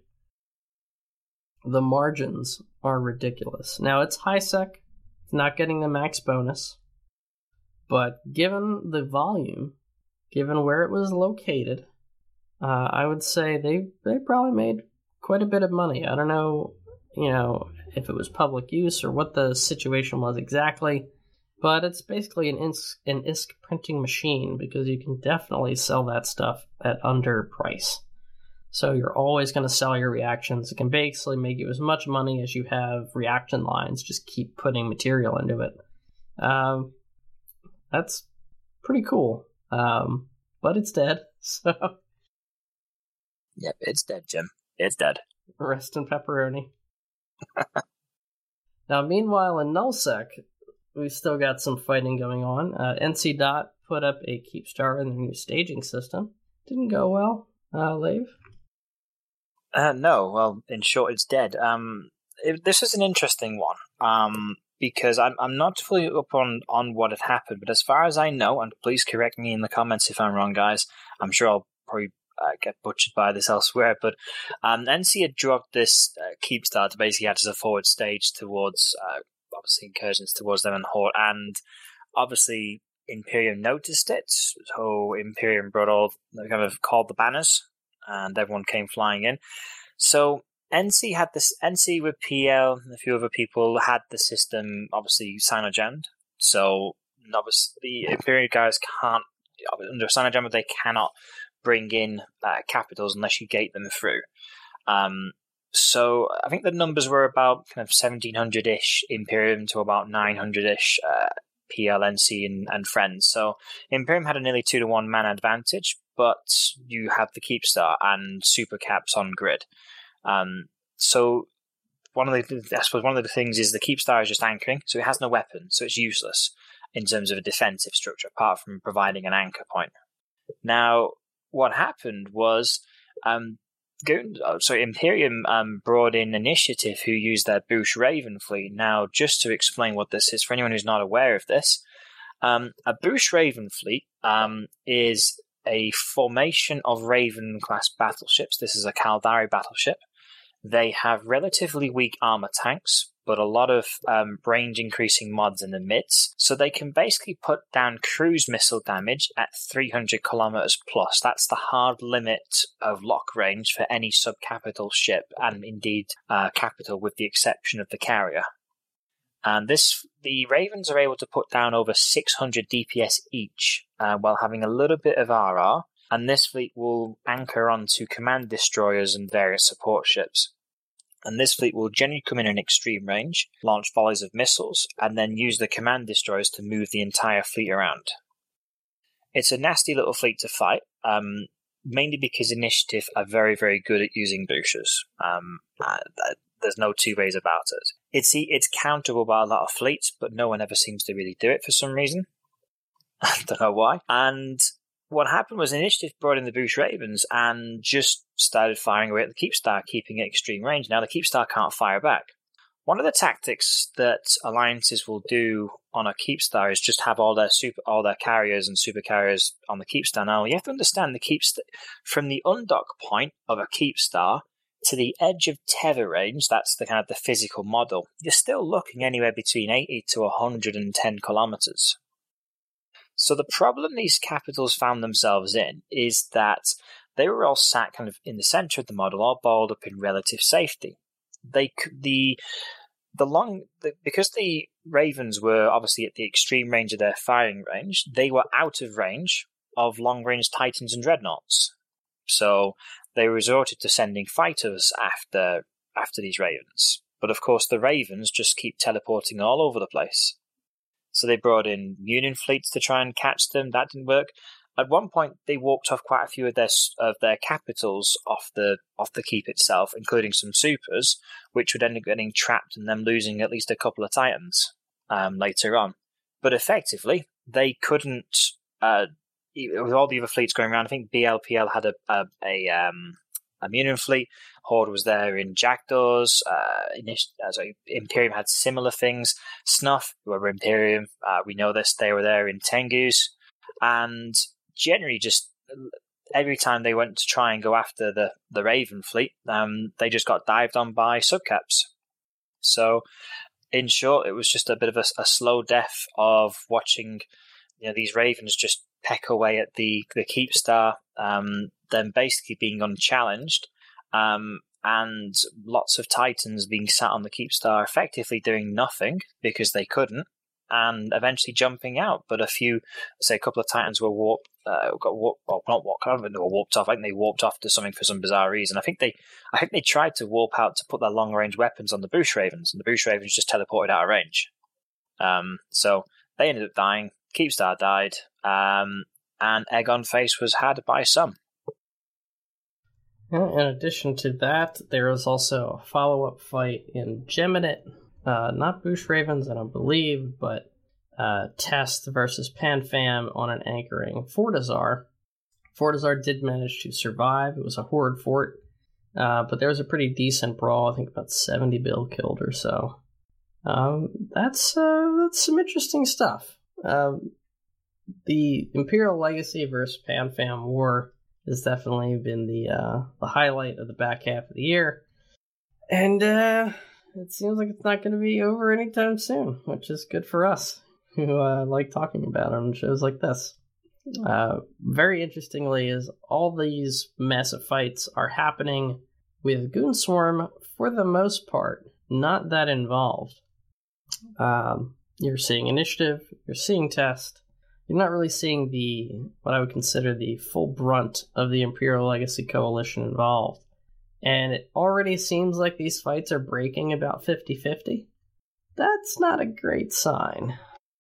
The margins are ridiculous. Now, it's HiSec, it's not getting the max bonus, but given the volume, given where it was located, uh, I would say they they probably made quite a bit of money. I don't know, you know, if it was public use or what the situation was exactly, but it's basically an ISK, an ISK printing machine, because you can definitely sell that stuff at under price. So you're always going to sell your reactions. It can basically make you as much money as you have reaction lines. Just keep putting material into it. Um, that's pretty cool. Um, but it's dead, so... Yep, it's dead, Jim. It's dead. Rest in pepperoni. Now, meanwhile, in NullSec, we've still got some fighting going on. Uh, N C Dot put up a Keep Star in their new staging system. Didn't go well. Uh, Lave? Uh, no, well, in short, it's dead. Um, it, this is an interesting one. Um, because I'm I'm not fully up on, on what had happened, but as far as I know, and please correct me in the comments if I'm wrong, guys, I'm sure I'll probably uh, get butchered by this elsewhere, but um, N C had dropped this uh, Keepstar to basically act as a forward stage towards, uh, obviously, incursions towards them and Horde, and obviously Imperium noticed it, so Imperium brought all, they kind of called the banners, and everyone came flying in. So N C had this, N C with P L and a few other people had the system obviously Sinogemmed. So obviously the Imperial guys can't, under Sinogemmed, they cannot bring in uh, capitals unless you gate them through. Um, so I think the numbers were about kind of seventeen hundred ish Imperium to about nine hundred ish uh, P L, N C, and, and friends. So Imperium had a nearly two to one man advantage, but you have the Keepstar and super caps on grid. Um, so one of the, I suppose one of the things is the Keepstar is just anchoring, so it has no weapon, so it's useless in terms of a defensive structure, apart from providing an anchor point. Now, what happened was, um, sorry, Imperium um, brought in Initiative, who used their Boosh Raven fleet. Now, just to explain what this is, for anyone who's not aware of this, um, a Boosh Raven fleet um, is a formation of Raven-class battleships. This is a Caldari battleship. They have relatively weak armor tanks, but a lot of um, range-increasing mods in the mids, so they can basically put down cruise missile damage at three hundred kilometers plus. That's the hard limit of lock range for any sub-capital ship, and indeed uh, capital, with the exception of the carrier. And this, the Ravens are able to put down over six hundred D P S each, uh, while having a little bit of R R, and this fleet will anchor onto command destroyers and various support ships. And this fleet will generally come in an extreme range, launch volleys of missiles, and then use the command destroyers to move the entire fleet around. It's a nasty little fleet to fight, um, mainly because Initiative are very, very good at using boosters. Um, uh, there's no two ways about it. It's it's counterable by a lot of fleets, but no one ever seems to really do it for some reason. I don't know why. And what happened was Initiative brought in the Boosh Ravens and just started firing away at the Keepstar, keeping at extreme range. Now, the Keepstar can't fire back. One of the tactics that alliances will do on a Keepstar is just have all their super, all their carriers and super carriers on the Keepstar. Now, you have to understand the Keepstar, from the undock point of a Keepstar to the edge of tether range, that's the kind of the physical model, you're still looking anywhere between eighty to one hundred ten kilometers. So the problem these capitals found themselves in is that they were all sat kind of in the center of the model, all balled up in relative safety. They the the long the, because the Ravens were obviously at the extreme range of their firing range, they were out of range of long range Titans and Dreadnoughts. So they resorted to sending fighters after after these Ravens. But of course, the Ravens just keep teleporting all over the place. So they brought in Union fleets to try and catch them. That didn't work. At one point, they walked off quite a few of their of their capitals off the off the keep itself, including some supers, which would end up getting trapped and them losing at least a couple of Titans um, later on. But effectively, they couldn't. Uh, with all the other fleets going around, I think B L P L had a a, a um a Union fleet. Horde was there in Jackdaws. Uh, as Imperium had similar things. Snuff, who were Imperium, uh, we know this. They were there in Tengus, and generally, just every time they went to try and go after the the Raven fleet, um, they just got dived on by subcaps. So, in short, it was just a bit of a, a slow death of watching, you know, these Ravens just peck away at the the Keepstar, um, then basically being unchallenged. Um, and lots of Titans being sat on the Keepstar, effectively doing nothing because they couldn't, and eventually jumping out. But a few, say a couple of Titans were warped, uh, got warped, or not warped, I don't know if they were warped off. I think they warped off to something for some bizarre reason. I think they, I think they tried to warp out to put their long range weapons on the Boosh Ravens, and the Boosh Ravens just teleported out of range. Um, so they ended up dying. Keepstar died, um, and Egg on Face was had by some. In addition to that, there was also a follow-up fight in Geminate. Uh, not Boosh Ravens, I don't believe, but uh, Test versus PanFam on an anchoring Fortizar. Fortizar did manage to survive. It was a Horde fort, uh, but there was a pretty decent brawl. I think about seventy bill killed or so. Um, that's uh, that's some interesting stuff. Um, the Imperial Legacy versus PanFam War has definitely been the uh, the highlight of the back half of the year, and uh, it seems like it's not going to be over anytime soon, which is good for us who uh, like talking about it on shows like this. Uh, very interestingly, is all these massive fights are happening with Goonswarm for the most part not that involved. Um, you're seeing initiative, you're seeing test. You're not really seeing the what I would consider the full brunt of the Imperial Legacy Coalition involved. And it already seems like these fights are breaking about fifty-fifty. That's not a great sign.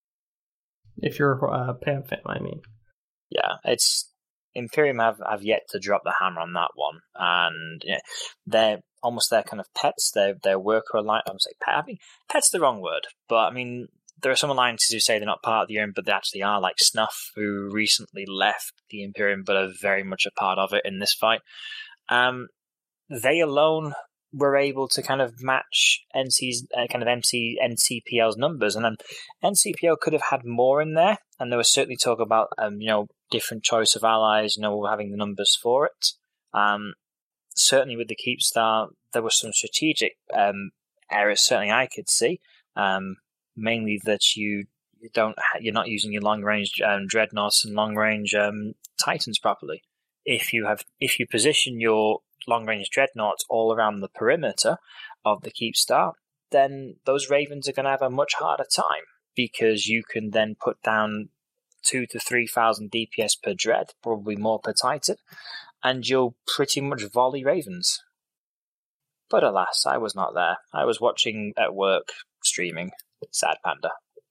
If you're a uh, PanFam, I mean. Yeah, it's Imperium have, have yet to drop the hammer on that one, and you know, they're almost their kind of pets. Their their worker alliance. I would say pet. I mean, pet's the wrong word, but I mean there are some alliances who say they're not part of the Imperium, but they actually are, like Snuff, who recently left the Imperium, but are very much a part of it in this fight. Um, they alone were able to kind of match N C's uh, kind of M C N C P L's numbers, and then N C P L could have had more in there, and there was certainly talk about um, you know different choice of allies, you know, having the numbers for it. Um, certainly with the Keepstar, there were some strategic um, errors. Certainly, I could see, um, mainly that you you don't you're not using your long range um, dreadnoughts and long range um, Titans properly. If you have if you position your long-range dreadnoughts all around the perimeter of the Keepstar, then those Ravens are going to have a much harder time, because you can then put down two to three thousand D P S per dread, probably more per Titan, and you'll pretty much volley Ravens. But alas, I was not there. I was watching at work, streaming. Sad panda.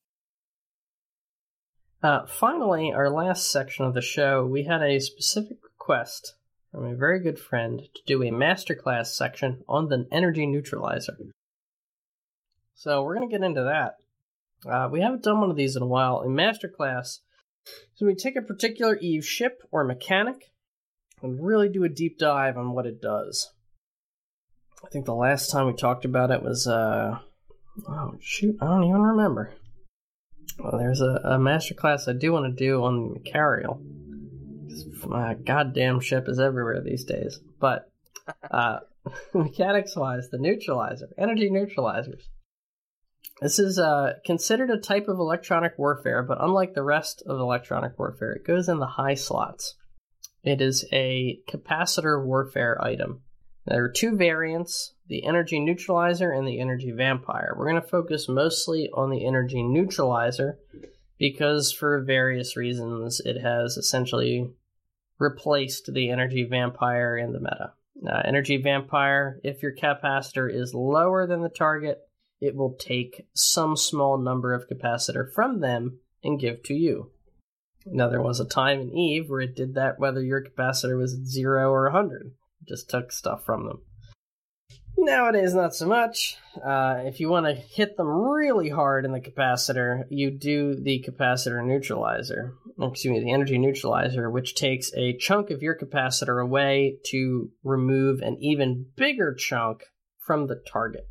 Uh, finally, our last section of the show, we had a specific request from a very good friend to do a masterclass section on the energy neutralizer. So we're going to get into that. Uh, we haven't done one of these in a while. In masterclass, so we take a particular Eve ship or mechanic and really do a deep dive on what it does. I think the last time we talked about it was, uh, oh shoot, I don't even remember. Well, there's a, a masterclass I do want to do on the Macarial. My goddamn ship is everywhere these days. But uh, mechanics-wise, the neutralizer, energy neutralizers. This is uh, considered a type of electronic warfare, but unlike the rest of electronic warfare, it goes in the high slots. It is a capacitor warfare item. There are two variants, the energy neutralizer and the energy vampire. We're going to focus mostly on the energy neutralizer, because for various reasons it has essentially replaced the energy vampire in the meta. Uh, energy vampire, if your capacitor is lower than the target, it will take some small number of capacitor from them and give to you. Now, there was a time in Eve where it did that whether your capacitor was at zero or one hundred. It just took stuff from them. Nowadays, not so much. Uh, if you want to hit them really hard in the capacitor, you do the capacitor neutralizer. Excuse me, the energy neutralizer, which takes a chunk of your capacitor away to remove an even bigger chunk from the target.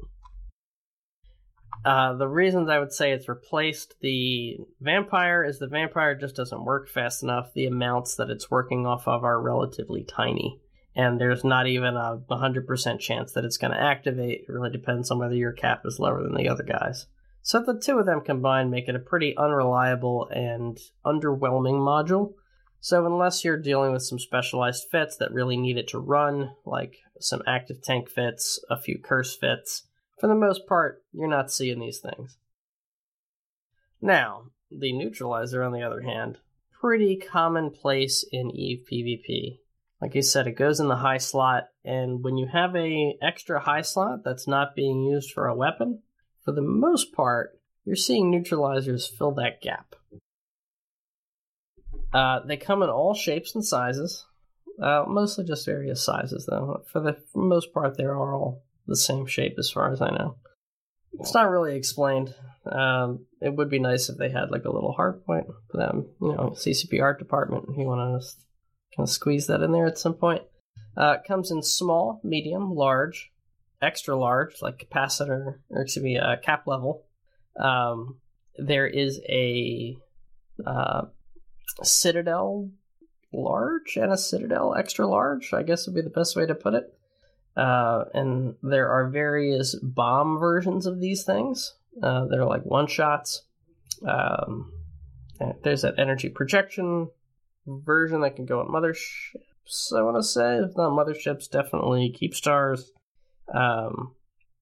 Uh, the reasons I would say it's replaced the vampire is the vampire just doesn't work fast enough. The amounts that it's working off of are relatively tiny. And there's not even a one hundred percent chance that it's going to activate. It really depends on whether your cap is lower than the other guys. So the two of them combined make it a pretty unreliable and underwhelming module. So unless you're dealing with some specialized fits that really need it to run, like some active tank fits, a few curse fits, for the most part, you're not seeing these things. Now, the neutralizer, on the other hand, pretty commonplace in Eve PvP. Like I said, it goes in the high slot, and when you have a extra high slot that's not being used for a weapon, for the most part, you're seeing neutralizers fill that gap. Uh, they come in all shapes and sizes, uh, mostly just various sizes, though. For the for the most part, they're all the same shape as far as I know. It's not really explained. Um, it would be nice if they had like a little hard point for them, you know, C C P art department, if you want to kind of squeeze that in there at some point. Uh, it comes in small, medium, large, extra large, like capacitor, or excuse me, uh, cap level, Um, there is a uh, Citadel large and a Citadel extra large, I guess would be the best way to put it. Uh, and there are various bomb versions of these things. Uh, they're like one-shots. Um, there's that energy projection version that can go on motherships, I want to say. If not motherships, definitely keep stars. Um,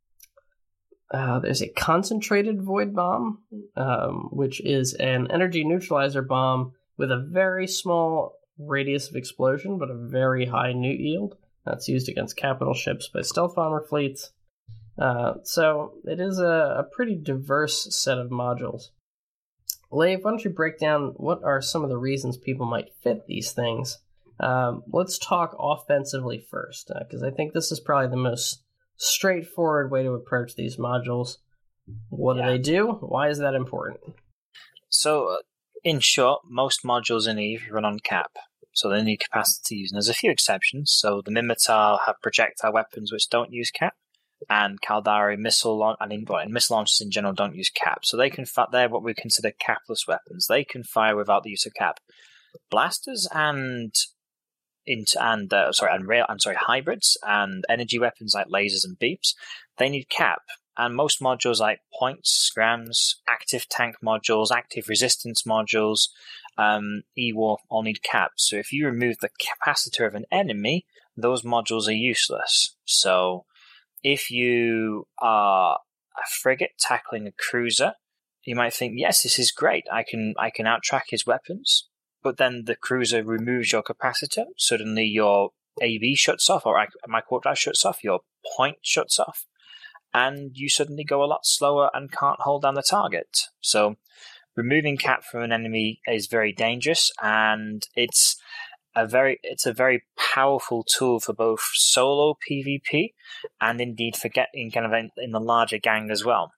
uh, there's a concentrated void bomb, um, which is an energy neutralizer bomb with a very small radius of explosion, but a very high newt yield. That's used against capital ships by stealth bomber fleets. Uh, so it is a, a pretty diverse set of modules. Leif, why don't you break down what are some of the reasons people might fit these things? Um, let's talk offensively first, because uh, I think this is probably the most straightforward way to approach these modules. What yeah. do they do? Why is that important? So, uh, in short, most modules in EVE run on cap, so they need capacity to use. And there's a few exceptions. So the Minmatar have projectile weapons which don't use cap, and Caldari missile launch and, in, well, and missile launchers in general don't use cap. So they can fi- they're what we consider capless weapons. They can fire without the use of cap. Blasters and into and uh, sorry and rail I'm sorry hybrids and energy weapons like lasers and beeps, they need cap. And most modules like points, scrams, active tank modules, active resistance modules, um, E-War all need cap. So if you remove the capacitor of an enemy, those modules are useless. So if you are a frigate tackling a cruiser, you might think, yes, this is great. I can I can out-track his weapons. But then the cruiser removes your capacitor. Suddenly your A V shuts off, or micro drive shuts off, your point shuts off, and you suddenly go a lot slower and can't hold down the target. So removing cap from an enemy is very dangerous, and it's a very it's a very powerful tool for both solo PvP and indeed for getting kind of in, in the larger gang as well.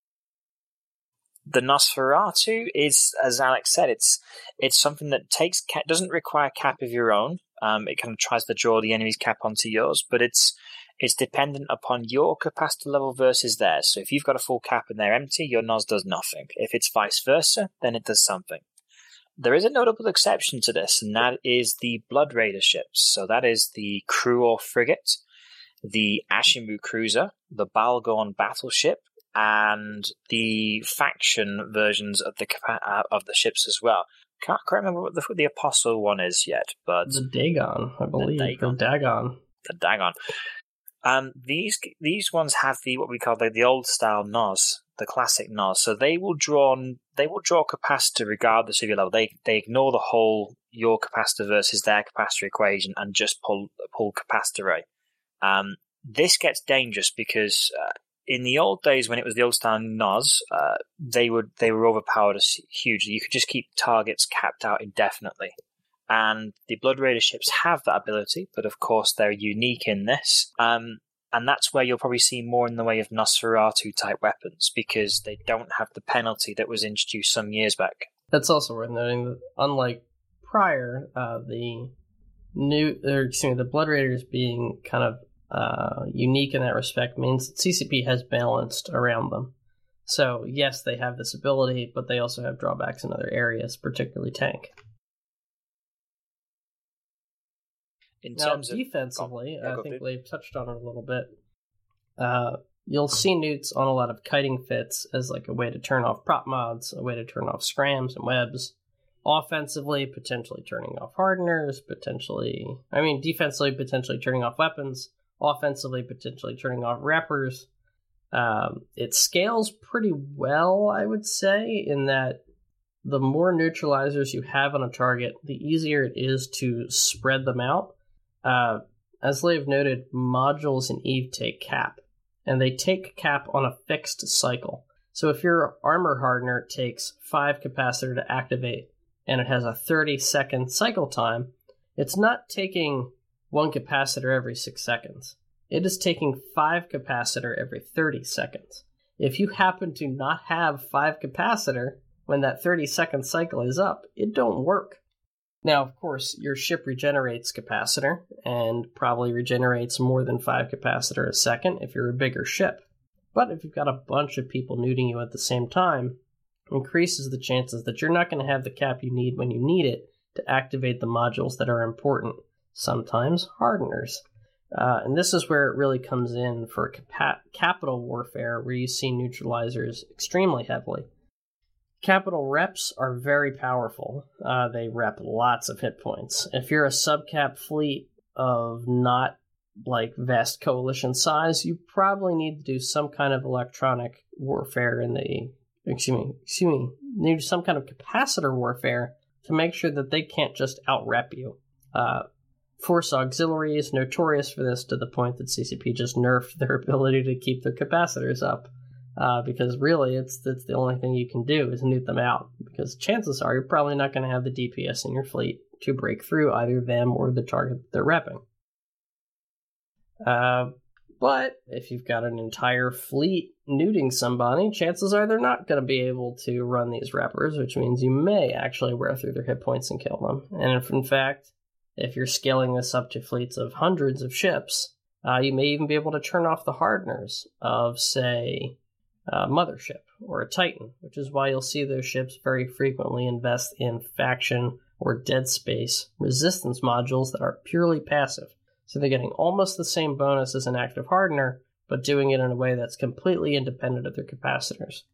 The Nosferatu is, as Alex said, it's it's something that takes cap, doesn't require cap of your own. Um, it kind of tries to draw the enemy's cap onto yours, but it's it's dependent upon your capacitor level versus theirs. So if you've got a full cap and they're empty, your Nos does nothing. If it's vice versa, then it does something. There is a notable exception to this, and that is the Blood Raider ships. So that is the Cruor frigate, the Ashimu cruiser, the Balgorn battleship, and the faction versions of the uh, of the ships as well. Can't quite remember what the, what the Apostle one is yet, but the Dagon, I believe, the Dagon. The Dagon. The Dagon. Um, these these ones have the what we call the, the old style Nos, the classic Nos. So they will draw on, they will draw capacitor regardless of your level. They they ignore the whole your capacitor versus their capacitor equation and just pull pull capacitor rate. Um, this gets dangerous because uh, in the old days when it was the old style Nos, uh, they would they were overpowered hugely. You could just keep targets capped out indefinitely. And the Blood Raider ships have that ability, but of course they're unique in this. Um, and that's where you'll probably see more in the way of Nosferatu-type weapons, because they don't have the penalty that was introduced some years back. That's also worth noting that, unlike prior, uh, the new, or excuse me, the Blood Raiders being kind of uh, unique in that respect means that C C P has balanced around them. So yes, they have this ability, but they also have drawbacks in other areas, particularly tank. In now, terms defensively, of, oh, I think they've touched on it a little bit. Uh, you'll see newts on a lot of kiting fits as like a way to turn off prop mods, a way to turn off scrams and webs. Offensively, potentially turning off hardeners, potentially, I mean, defensively, potentially turning off weapons. Offensively, potentially turning off wrappers. Um, it scales pretty well, I would say, in that the more neutralizers you have on a target, the easier it is to spread them out. Uh, as Leif noted, modules in EVE take cap, and they take cap on a fixed cycle. So if your armor hardener takes five capacitor to activate, and it has a thirty second cycle time, it's not taking one capacitor every six seconds. It is taking five capacitor every thirty seconds. If you happen to not have five capacitor when that thirty second cycle is up, it don't work. Now, of course, your ship regenerates capacitor, and probably regenerates more than five capacitor a second if you're a bigger ship. But if you've got a bunch of people neuting you at the same time, it increases the chances that you're not going to have the cap you need when you need it to activate the modules that are important, sometimes hardeners. Uh, and this is where it really comes in for capa- capital warfare, where you see neutralizers extremely heavily. Capital reps are very powerful. Uh, they rep lots of hit points. If you're a subcap fleet of not like vast coalition size, you probably need to do some kind of electronic warfare in the excuse me excuse me need some kind of capacitor warfare to make sure that they can't just out-rep you. Uh, Force Auxiliary is notorious for this, to the point that C C P just nerfed their ability to keep their capacitors up. Uh, because really, it's, it's the only thing you can do is nuke them out. Because chances are you're probably not going to have the D P S in your fleet to break through either them or the target that they're repping. Uh, but if you've got an entire fleet neuting somebody, chances are they're not going to be able to run these reppers, which means you may actually wear through their hit points and kill them. And if, in fact, if you're scaling this up to fleets of hundreds of ships, uh, you may even be able to turn off the hardeners of, say, a Mothership or a Titan, which is why you'll see those ships very frequently invest in faction or dead space resistance modules that are purely passive. So they're getting almost the same bonus as an active hardener, but doing it in a way that's completely independent of their capacitors.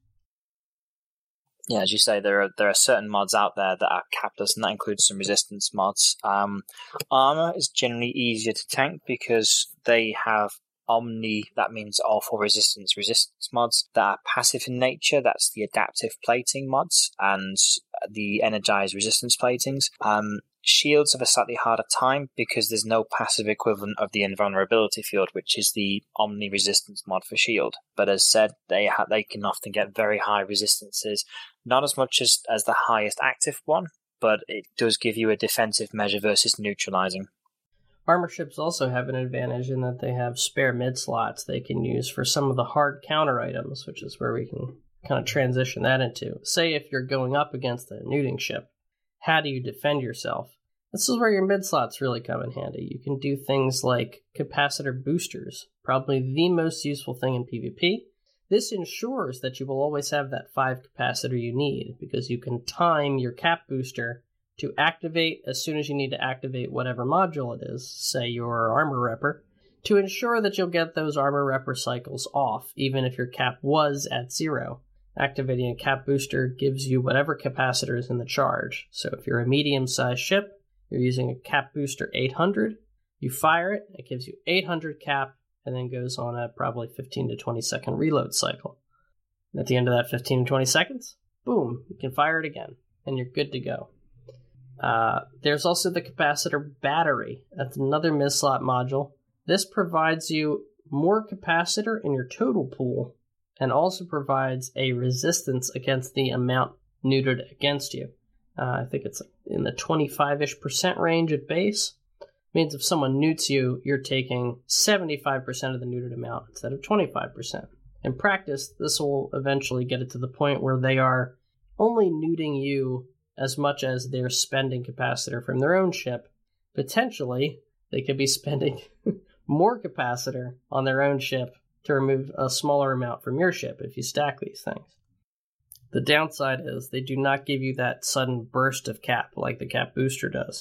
Yeah, as you say, there are there are certain mods out there that are capless, and that includes some resistance mods. Um, armor is generally easier to tank because they have Omni, that means all four resistance resistance mods that are passive in nature. That's the adaptive plating mods and the energized resistance platings. Um, shields have a slightly harder time because there's no passive equivalent of the invulnerability field, which is the Omni resistance mod for shield. But as said, they ha- they can often get very high resistances, not as much as, as the highest active one, but it does give you a defensive measure versus neutralizing. Armor ships also have an advantage in that they have spare mid slots they can use for some of the hard counter items, which is where we can kind of transition that into. Say if you're going up against a neuting ship, how do you defend yourself? This is where your mid slots really come in handy. You can do things like capacitor boosters, probably the most useful thing in PvP. This ensures that you will always have that five capacitor you need, because you can time your cap booster to activate as soon as you need to activate whatever module it is, say your armor repper, to ensure that you'll get those armor repper cycles off, even if your cap was at zero. Activating a cap booster gives you whatever capacitor is in the charge. So if you're a medium-sized ship, you're using a cap booster eight hundred, you fire it, it gives you eight hundred cap, and then goes on a probably fifteen to twenty second reload cycle. And at the end of that fifteen to twenty seconds, boom, you can fire it again, and you're good to go. Uh, there's also the capacitor battery. That's another mid-slot module. This provides you more capacitor in your total pool, and also provides a resistance against the amount neutered against you. Uh, I think it's in the twenty-five-ish percent range at base. Means if someone neuts you, you're taking seventy-five percent of the neutered amount instead of twenty-five percent. In practice, this will eventually get it to the point where they are only neuting you as much as they're spending capacitor from their own ship. Potentially, they could be spending more capacitor on their own ship to remove a smaller amount from your ship if you stack these things. The downside is they do not give you that sudden burst of cap like the cap booster does.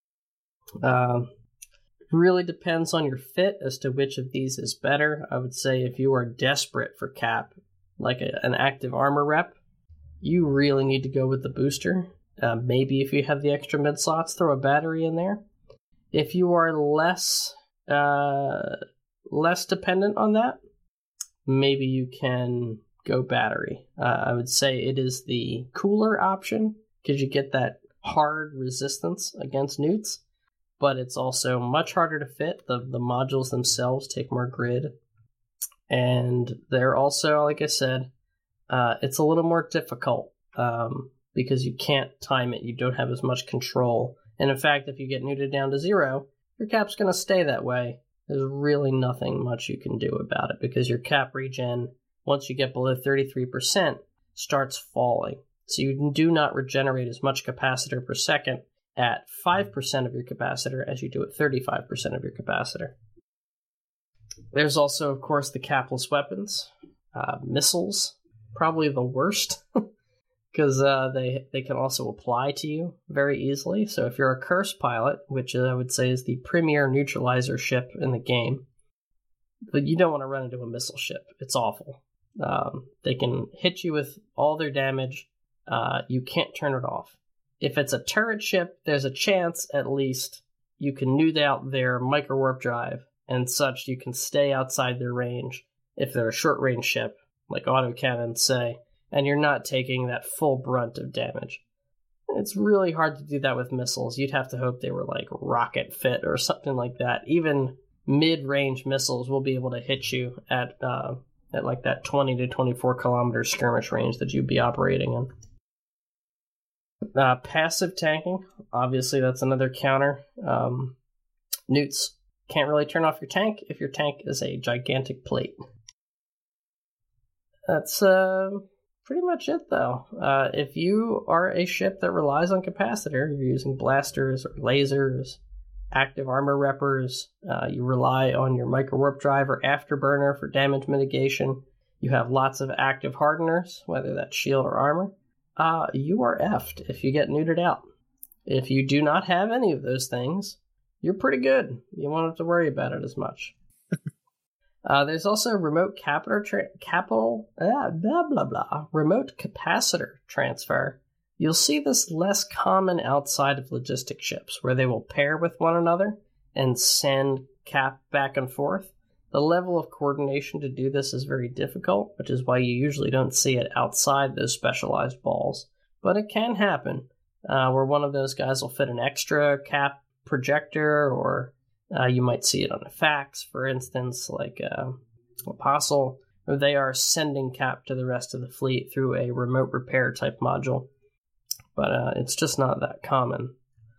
Um, really depends on your fit as to which of these is better. I would say if you are desperate for cap, like a, an active armor rep, you really need to go with the booster. Uh, maybe if you have the extra mid slots, throw a battery in there. If you are less uh, less dependent on that, maybe you can go battery. Uh, I would say it is the cooler option because you get that hard resistance against neuts, but it's also much harder to fit. The, the modules themselves take more grid, and they're also, like I said, uh, it's a little more difficult um, because you can't time it. You don't have as much control. And in fact, if you get neuted down to zero, your cap's going to stay that way. There's really nothing much you can do about it because your cap regen, once you get below thirty-three percent, starts falling. So you do not regenerate as much capacitor per second at five percent of your capacitor as you do at thirty-five percent of your capacitor. There's also, of course, the capless weapons. Uh, missiles, probably the worst, because uh, they, they can also apply to you very easily. So if you're a Curse pilot, which I would say is the premier neutralizer ship in the game, but you don't want to run into a missile ship. It's awful. Um, they can hit you with all their damage. Uh, you can't turn it off. If it's a turret ship, there's a chance, at least, you can nuke out their micro-warp drive, and such you can stay outside their range if they're a short-range ship, like autocannons say, and you're not taking that full brunt of damage. It's really hard to do that with missiles. You'd have to hope they were like rocket fit or something like that. Even mid-range missiles will be able to hit you at uh, at like that twenty to twenty-four kilometer skirmish range that you'd be operating in. Uh, passive tanking, obviously that's another counter. Um, newts can't really turn off your tank if your tank is a gigantic plate. That's uh, pretty much it, though. Uh, if you are a ship that relies on capacitor, you're using blasters or lasers, active armor reppers, uh, you rely on your micro-warp drive or afterburner for damage mitigation, you have lots of active hardeners, whether that's shield or armor, uh, you are effed if you get neutered out. If you do not have any of those things, you're pretty good. You won't have to worry about it as much. uh, there's also remote capacitor tra- capital ah, blah blah blah remote capacitor transfer. You'll see this less common outside of logistic ships, where they will pair with one another and send cap back and forth. The level of coordination to do this is very difficult, which is why you usually don't see it outside those specialized balls. But it can happen, uh, where one of those guys will fit an extra cap projector, or uh, you might see it on a fax, for instance, like uh, Apostle, where they are sending cap to the rest of the fleet through a remote repair type module. But uh, it's just not that common.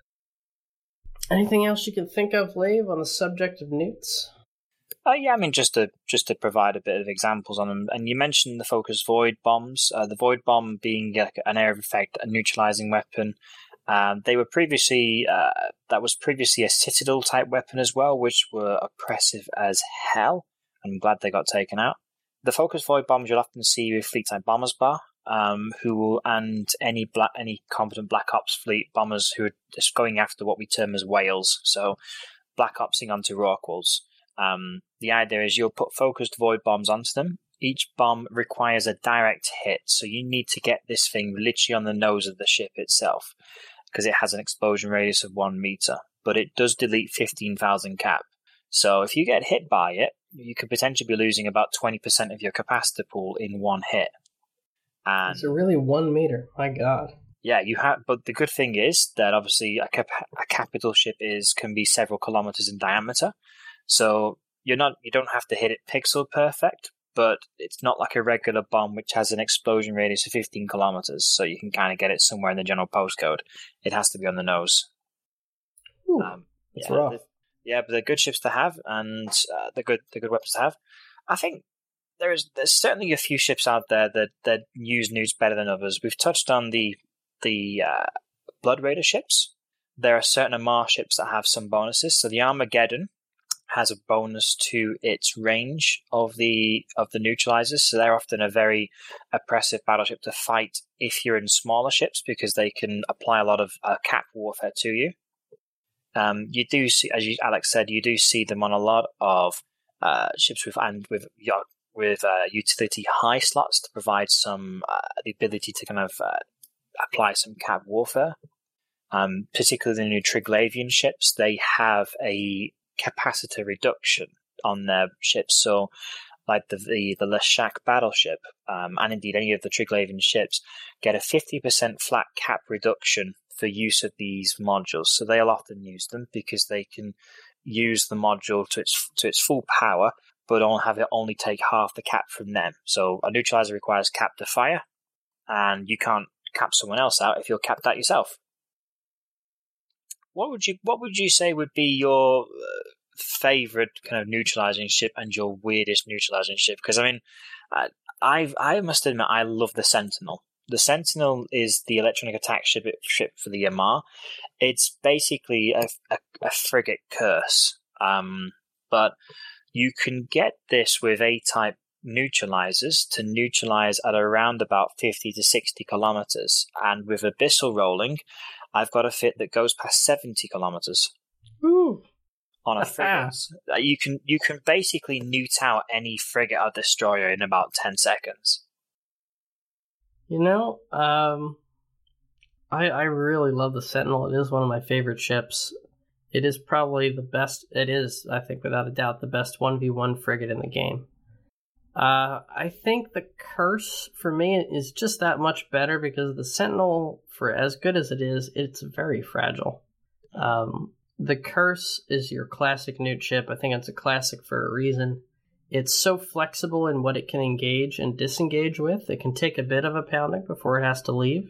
Anything else you can think of, Lave, on the subject of newts? Uh, yeah, I mean, just to just to provide a bit of examples on them. And you mentioned the focus void bombs. Uh, the void bomb being like an area of effect, a neutralizing weapon. Um, they were previously uh, that was previously a citadel type weapon as well, which were oppressive as hell. I'm glad they got taken out. The focus void bombs you'll often see with fleet type bombers bar. Um, who will, and any black, any competent Black Ops fleet bombers who are just going after what we term as whales. So, Black Opsing onto Rorquals. Um, the idea is you'll put focused void bombs onto them. Each bomb requires a direct hit, so you need to get this thing literally on the nose of the ship itself, because it has an explosion radius of one meter. But it does delete fifteen thousand cap. So, if you get hit by it, you could potentially be losing about twenty percent of your capacitor pool in one hit. And it's a really one meter. My God. Yeah, you have. But the good thing is that obviously a, cap- a capital ship is can be several kilometers in diameter, so you're not you don't have to hit it pixel perfect. But it's not like a regular bomb which has an explosion radius of fifteen kilometers, so you can kind of get it somewhere in the general postcode. It has to be on the nose. Ooh, um, that's yeah, rough. Yeah, but they're good ships to have, and uh, they're good. They're good weapons to have. I think. There's there's certainly a few ships out there that, that use newts better than others. We've touched on the the uh, Blood Raider ships. There are certain Amarr ships that have some bonuses. So the Armageddon has a bonus to its range of the of the neutralizers. So they're often a very oppressive battleship to fight if you're in smaller ships, because they can apply a lot of uh, cap warfare to you. Um, you do see, as you, Alex said, you do see them on a lot of uh, ships with and with with uh, utility high slots to provide some uh, the ability to kind of uh, apply some cap warfare. Um, particularly the new Triglavian ships, they have a capacitor reduction on their ships. So, like the the, the Leshak battleship, um, and indeed any of the Triglavian ships, get a fifty percent flat cap reduction for use of these modules. So they'll often use them because they can use the module to its to its full power, but don't have it only take half the cap from them. So a neutralizer requires cap to fire, and you can't cap someone else out if you're capped out yourself. What would you What would you say would be your uh, favorite kind of neutralizing ship and your weirdest neutralizing ship? Because I mean, I I've, I must admit I love the Sentinel. The Sentinel is the electronic attack ship ship for the Amarr. It's basically a, a, a frigate curse, um, but you can get this with A-type neutralizers to neutralize at around about fifty to sixty kilometers. And with Abyssal rolling, I've got a fit that goes past seventy kilometers. Ooh. On a frigate. You can, you can basically newt out any frigate or destroyer in about ten seconds. You know, um, I I really love the Sentinel. It is one of my favorite ships. It is probably the best. It is, I think, without a doubt, the best one v one frigate in the game. Uh, I think the Curse, for me, is just that much better because the Sentinel, for as good as it is, it's very fragile. Um, the Curse is your classic newt ship. I think it's a classic for a reason. It's so flexible in what it can engage and disengage with. It can take a bit of a pounding before it has to leave.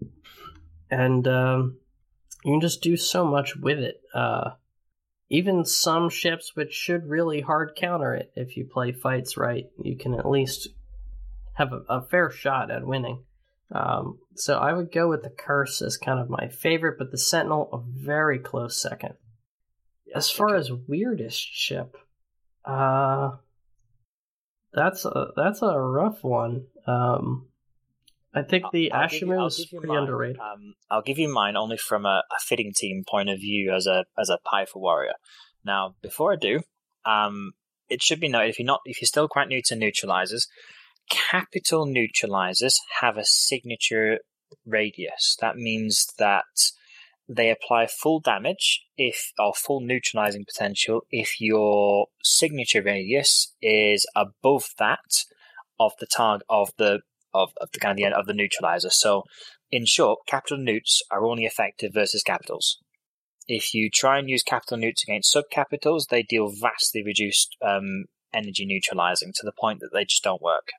And um, you can just do so much with it. Uh, even some ships which should really hard counter it, if you play fights right, you can at least have a, a fair shot at winning. Um, so I would go with the Curse as kind of my favorite, but the Sentinel a very close second. As far as weirdest ship, uh, that's a that's a rough one. Um, I think the Ashimu is pretty mine. underrated. Um, I'll give you mine only from a, a fitting team point of view as a as a Pythor warrior. Now, before I do, um, it should be noted if you're not if you're still quite new to neutralizers, capital neutralizers have a signature radius. That means that they apply full damage if or full neutralizing potential if your signature radius is above that of the target of the of, of the kind of the end of the neutralizer. So, in short, capital neuts are only effective versus capitals. If you try and use capital neuts against subcapitals, they deal vastly reduced um, energy neutralizing to the point that they just don't work.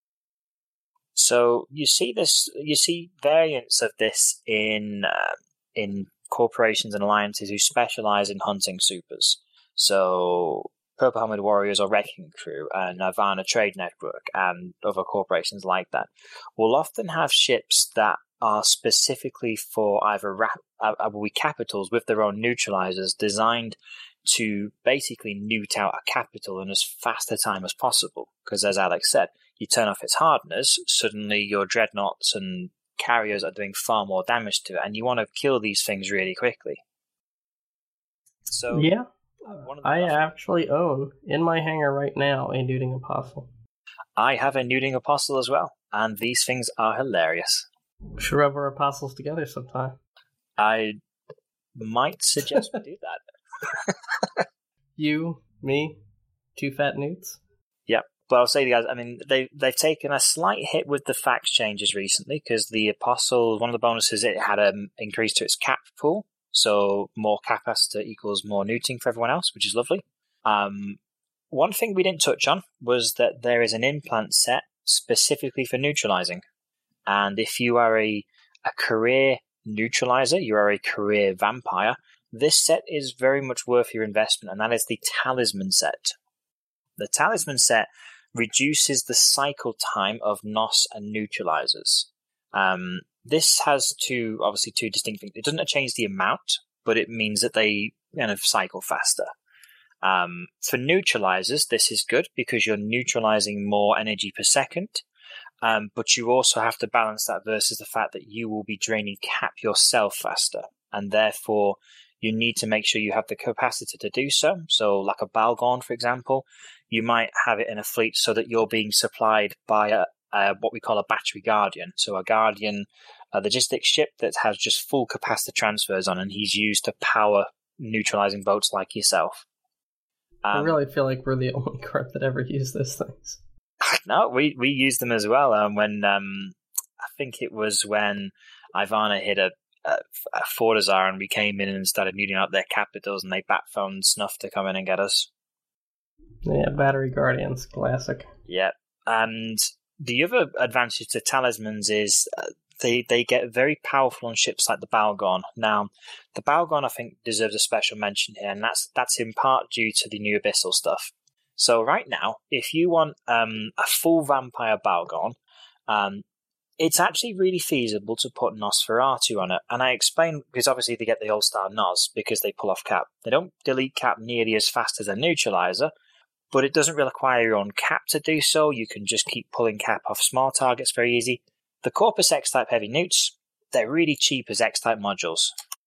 So you see this, you see variants of this in uh, in corporations and alliances who specialize in hunting supers. So Purple Helmet Warriors or Wrecking Crew and Nirvana Trade Network and other corporations like that will often have ships that are specifically for either rap, uh, we capitals with their own neutralizers designed to basically newt out a capital in as fast a time as possible. Because as Alex said, you turn off its hardeners, suddenly your dreadnoughts and carriers are doing far more damage to it, and you want to kill these things really quickly. So yeah. One of I last... actually own, in my hangar right now, a Newting Apostle. I have a Newting Apostle as well, and these things are hilarious. We should rub our Apostles together sometime. I might suggest we do that. You, me, two fat newts? Yep. But I'll say to you guys, I mean, they, they've taken a slight hit with the fax changes recently, because the Apostle, one of the bonuses, it had an increase to its cap pool. So more capacity equals more neuting for everyone else, which is lovely. Um, one thing we didn't touch on was that there is an implant set specifically for neutralizing. And if you are a, a career neutralizer, you are a career vampire, this set is very much worth your investment, and that is the Talisman set. The Talisman set reduces the cycle time of N O S and neutralizers. Um, this has two, obviously two distinct things. It doesn't change the amount, but it means that they kind of cycle faster. Um, for neutralizers, this is good because you're neutralizing more energy per second, um, but you also have to balance that versus the fact that you will be draining cap yourself faster, and therefore you need to make sure you have the capacity to do so. So like a Balgon, for example, you might have it in a fleet so that you're being supplied by a, a what we call a battery guardian. So a guardian, a logistics ship that has just full capacity transfers on, and he's used to power neutralizing boats like yourself. Um, I really feel like we're the only group that ever used those things. No, we, we used them as well. Um, when um, I think it was when Ivana hit a, a, a Fortizar and we came in and started muting out their capitals, and they bat-phoned Snuff to come in and get us. Yeah, Battery Guardians, classic. Yeah, and the other advantage to Talismans is uh, they, they get very powerful on ships like the Balgon. Now, the Balgon, I think, deserves a special mention here, and that's that's in part due to the new Abyssal stuff. So right now, if you want um, a full Vampire Balgon, um, it's actually really feasible to put Nosferatu on it. And I explain, because obviously they get the All-Star Nos because they pull off cap. They don't delete cap nearly as fast as a neutralizer, but it doesn't require your own cap to do so. You can just keep pulling cap off small targets very easy. The Corpus X-Type heavy newts, they're really cheap as X-Type modules.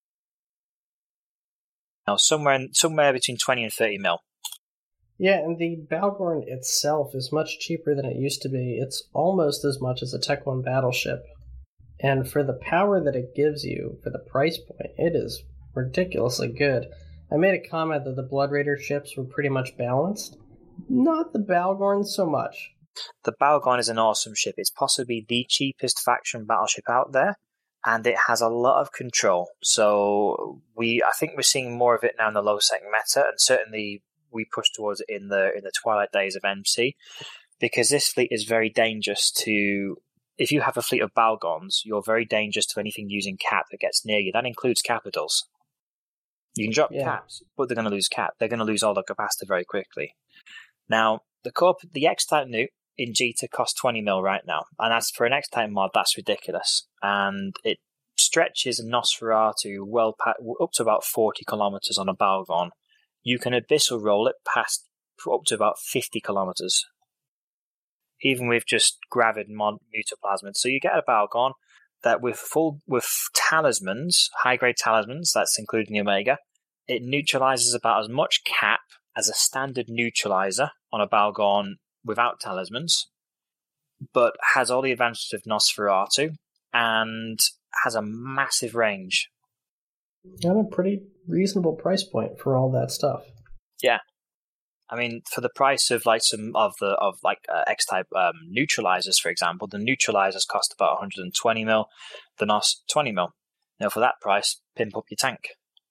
Now, somewhere somewhere between twenty and thirty mil. Yeah, and the Balgorn itself is much cheaper than it used to be. It's almost as much as a Tech one battleship. And for the power that it gives you, for the price point, it is ridiculously good. I made a comment that the Blood Raider ships were pretty much balanced. Not the Balgorn so much. The Balgorn is an awesome ship. It's possibly the cheapest faction battleship out there, and it has a lot of control. So we, I think we're seeing more of it now in the low-sec meta, and certainly we push towards it in the in the twilight days of M C, because this fleet is very dangerous to... If you have a fleet of Balgorns, you're very dangerous to anything using cap that gets near you. That includes capitals. You can drop yeah. caps, but they're going to lose cap. They're going to lose all their capacity very quickly. Now, the Corp, the X-Type Newt in G T A costs twenty mil right now, and as for an X-Type mod, that's ridiculous. And it stretches Nosferatu well pa- up to about forty kilometers on a Balgorn. You can abyssal roll it past up to about fifty kilometers, even with just gravid mod mutoplasmids. So you get a Balgorn that with full with talismans, high grade talismans, that's including the Omega, it neutralizes about as much cap as a standard neutralizer on a Balgorn without talismans, but has all the advantages of Nosferatu and has a massive range. And a pretty reasonable price point for all that stuff. Yeah. I mean, for the price of like some of the of like uh, X-type um, neutralizers, for example, the neutralizers cost about one hundred twenty mil, the N O S twenty mil. Now, for that price, pimp up your tank.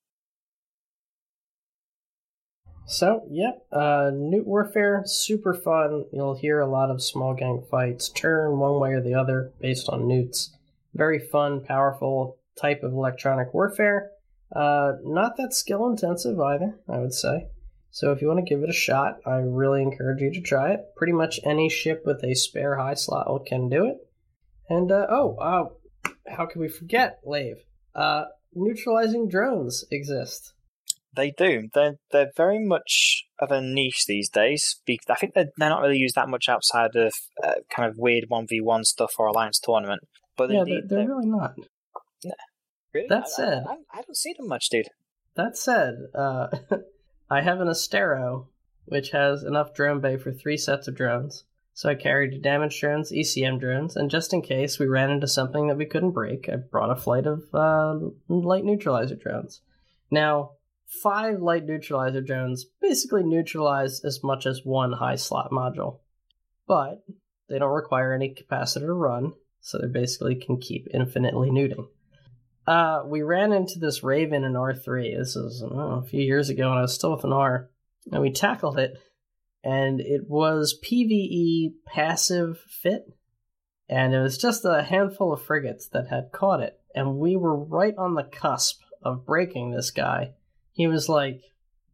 So, yep, uh, Newt Warfare, super fun. You'll hear a lot of small gang fights, turn one way or the other based on newts. Very fun, powerful type of electronic warfare. Uh, not that skill intensive either, I would say. So if you want to give it a shot, I really encourage you to try it. Pretty much any ship with a spare high slot can do it. And, uh, oh, uh, how can we forget, Lave? Uh, neutralizing drones exist. They do. They're, they're very much of a niche these days. I think they're, they're not really used that much outside of uh, kind of weird one v one stuff or Alliance Tournament. But yeah, indeed, they're, they're, they're really not. Yeah. Really? That I, said... I, I, I don't see them much, dude. That said, uh... I have an Astero, which has enough drone bay for three sets of drones. So I carried damage drones, E C M drones, and just in case we ran into something that we couldn't break, I brought a flight of uh, light neutralizer drones. Now, five light neutralizer drones basically neutralize as much as one high slot module. But they don't require any capacitor to run, so they basically can keep infinitely neuting. Uh, we ran into this Raven in R three. This was I don't know, a few years ago when I was still with an R. And we tackled it, and it was P V E passive fit. And it was just a handful of frigates that had caught it. And we were right on the cusp of breaking this guy. He was like,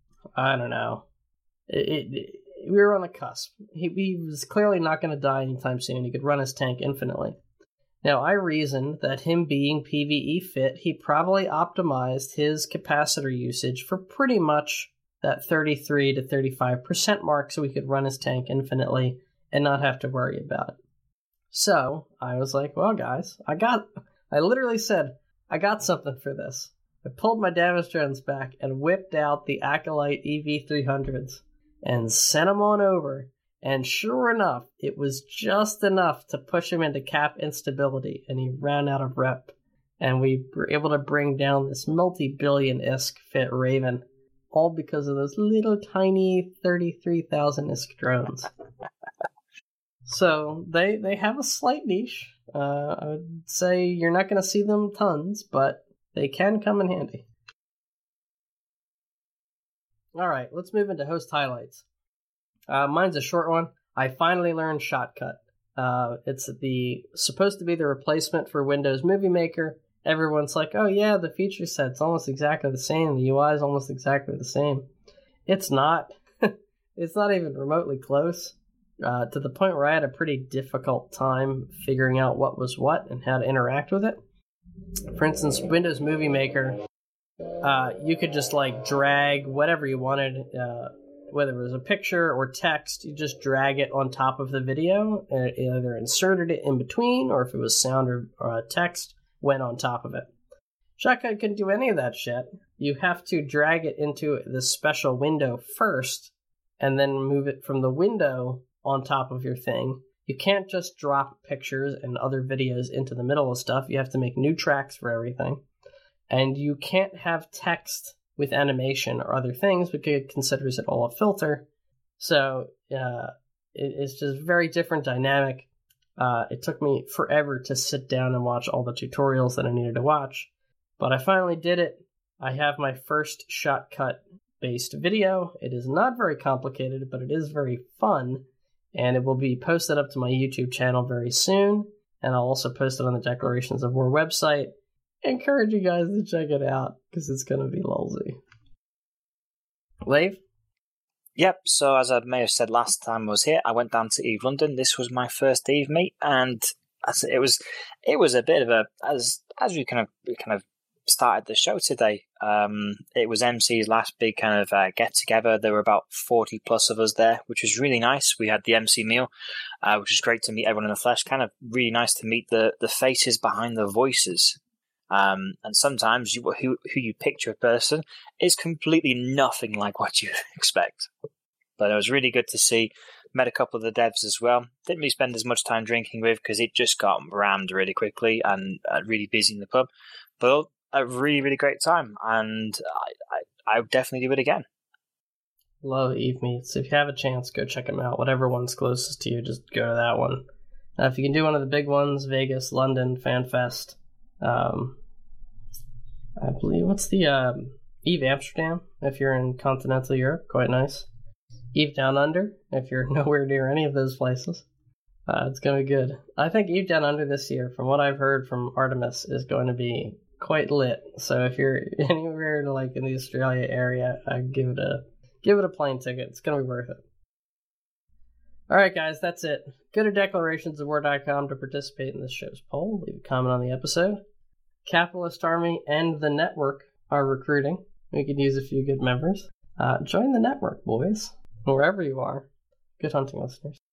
I don't know. It, it, it, we were on the cusp. He, he was clearly not going to die anytime soon. He could run his tank infinitely. Now, I reasoned that him being P V E fit, he probably optimized his capacitor usage for pretty much that thirty-three to thirty-five percent mark so he could run his tank infinitely and not have to worry about it. So, I was like, well, guys, I got... I literally said, I got something for this. I pulled my damage drones back and whipped out the Acolyte E V three hundreds and sent them on over. And sure enough, it was just enough to push him into cap instability, and he ran out of rep. And we were able to bring down this multi-billion I S K fit Raven, all because of those little tiny thirty-three thousand I S K drones. So they they have a slight niche. Uh, I would say you're not going to see them tons, but they can come in handy. All right, let's move into host highlights. Uh, mine's a short one. I finally learned Shotcut. Uh, it's the supposed to be the replacement for Windows Movie Maker. Everyone's like, oh yeah, the feature set's almost exactly the same. The U I is almost exactly the same. It's not. It's not even remotely close. Uh, to the point where I had a pretty difficult time figuring out what was what and how to interact with it. For instance, Windows Movie Maker, uh, you could just like drag whatever you wanted. Uh, whether it was a picture or text, you just drag it on top of the video, and it either inserted it in between, or if it was sound or, or text, went on top of it. Shotcut couldn't do any of that shit. You have to drag it into this special window first, and then move it from the window on top of your thing. You can't just drop pictures and other videos into the middle of stuff. You have to make new tracks for everything. And you can't have text with animation or other things because it considers it all a filter. So uh, it, it's just very different dynamic. Uh, it took me forever to sit down and watch all the tutorials that I needed to watch. But I finally did it. I have my first Shotcut-based video. It is not very complicated, but it is very fun. And it will be posted up to my YouTube channel very soon. And I'll also post it on the Declarations of War website. I encourage you guys to check it out, because it's going to be lolsy. Leif? Yep, so as I may have said last time I was here, I went down to EVE London. This was my first EVE meet, and it was it was a bit of a, as as we kind of we kind of started the show today, um, it was M C's last big kind of uh, get-together. There were about forty plus of us there, which was really nice. We had the M C meal, uh, which was great to meet everyone in the flesh. Kind of really nice to meet the, the faces behind the voices. Um, and sometimes you, who, who you picture a person is completely nothing like what you expect. But it was really good to see. Met a couple of the devs as well. Didn't really spend as much time drinking with because it just got rammed really quickly and uh, really busy in the pub. But a really, really great time, and I, I, I would definitely do it again. Love EVE meets. If you have a chance, go check them out. Whatever one's closest to you, just go to that one. Uh, if you can do one of the big ones, Vegas, London, FanFest. Um, I believe, what's the um, EVE Amsterdam, if you're in continental Europe, quite nice. EVE Down Under, if you're nowhere near any of those places. Uh, it's going to be good. I think EVE Down Under this year, from what I've heard from Artemis, is going to be quite lit. So if you're anywhere like in the Australia area, I'd give it a give it a plane ticket. It's going to be worth it. Alright guys, that's it. Go to declarations of war dot com to participate in this show's poll. Leave a comment on the episode. Capitalist Army and the network are recruiting. We could use a few good members. Uh, join the network, boys. Wherever you are. Good hunting, listeners.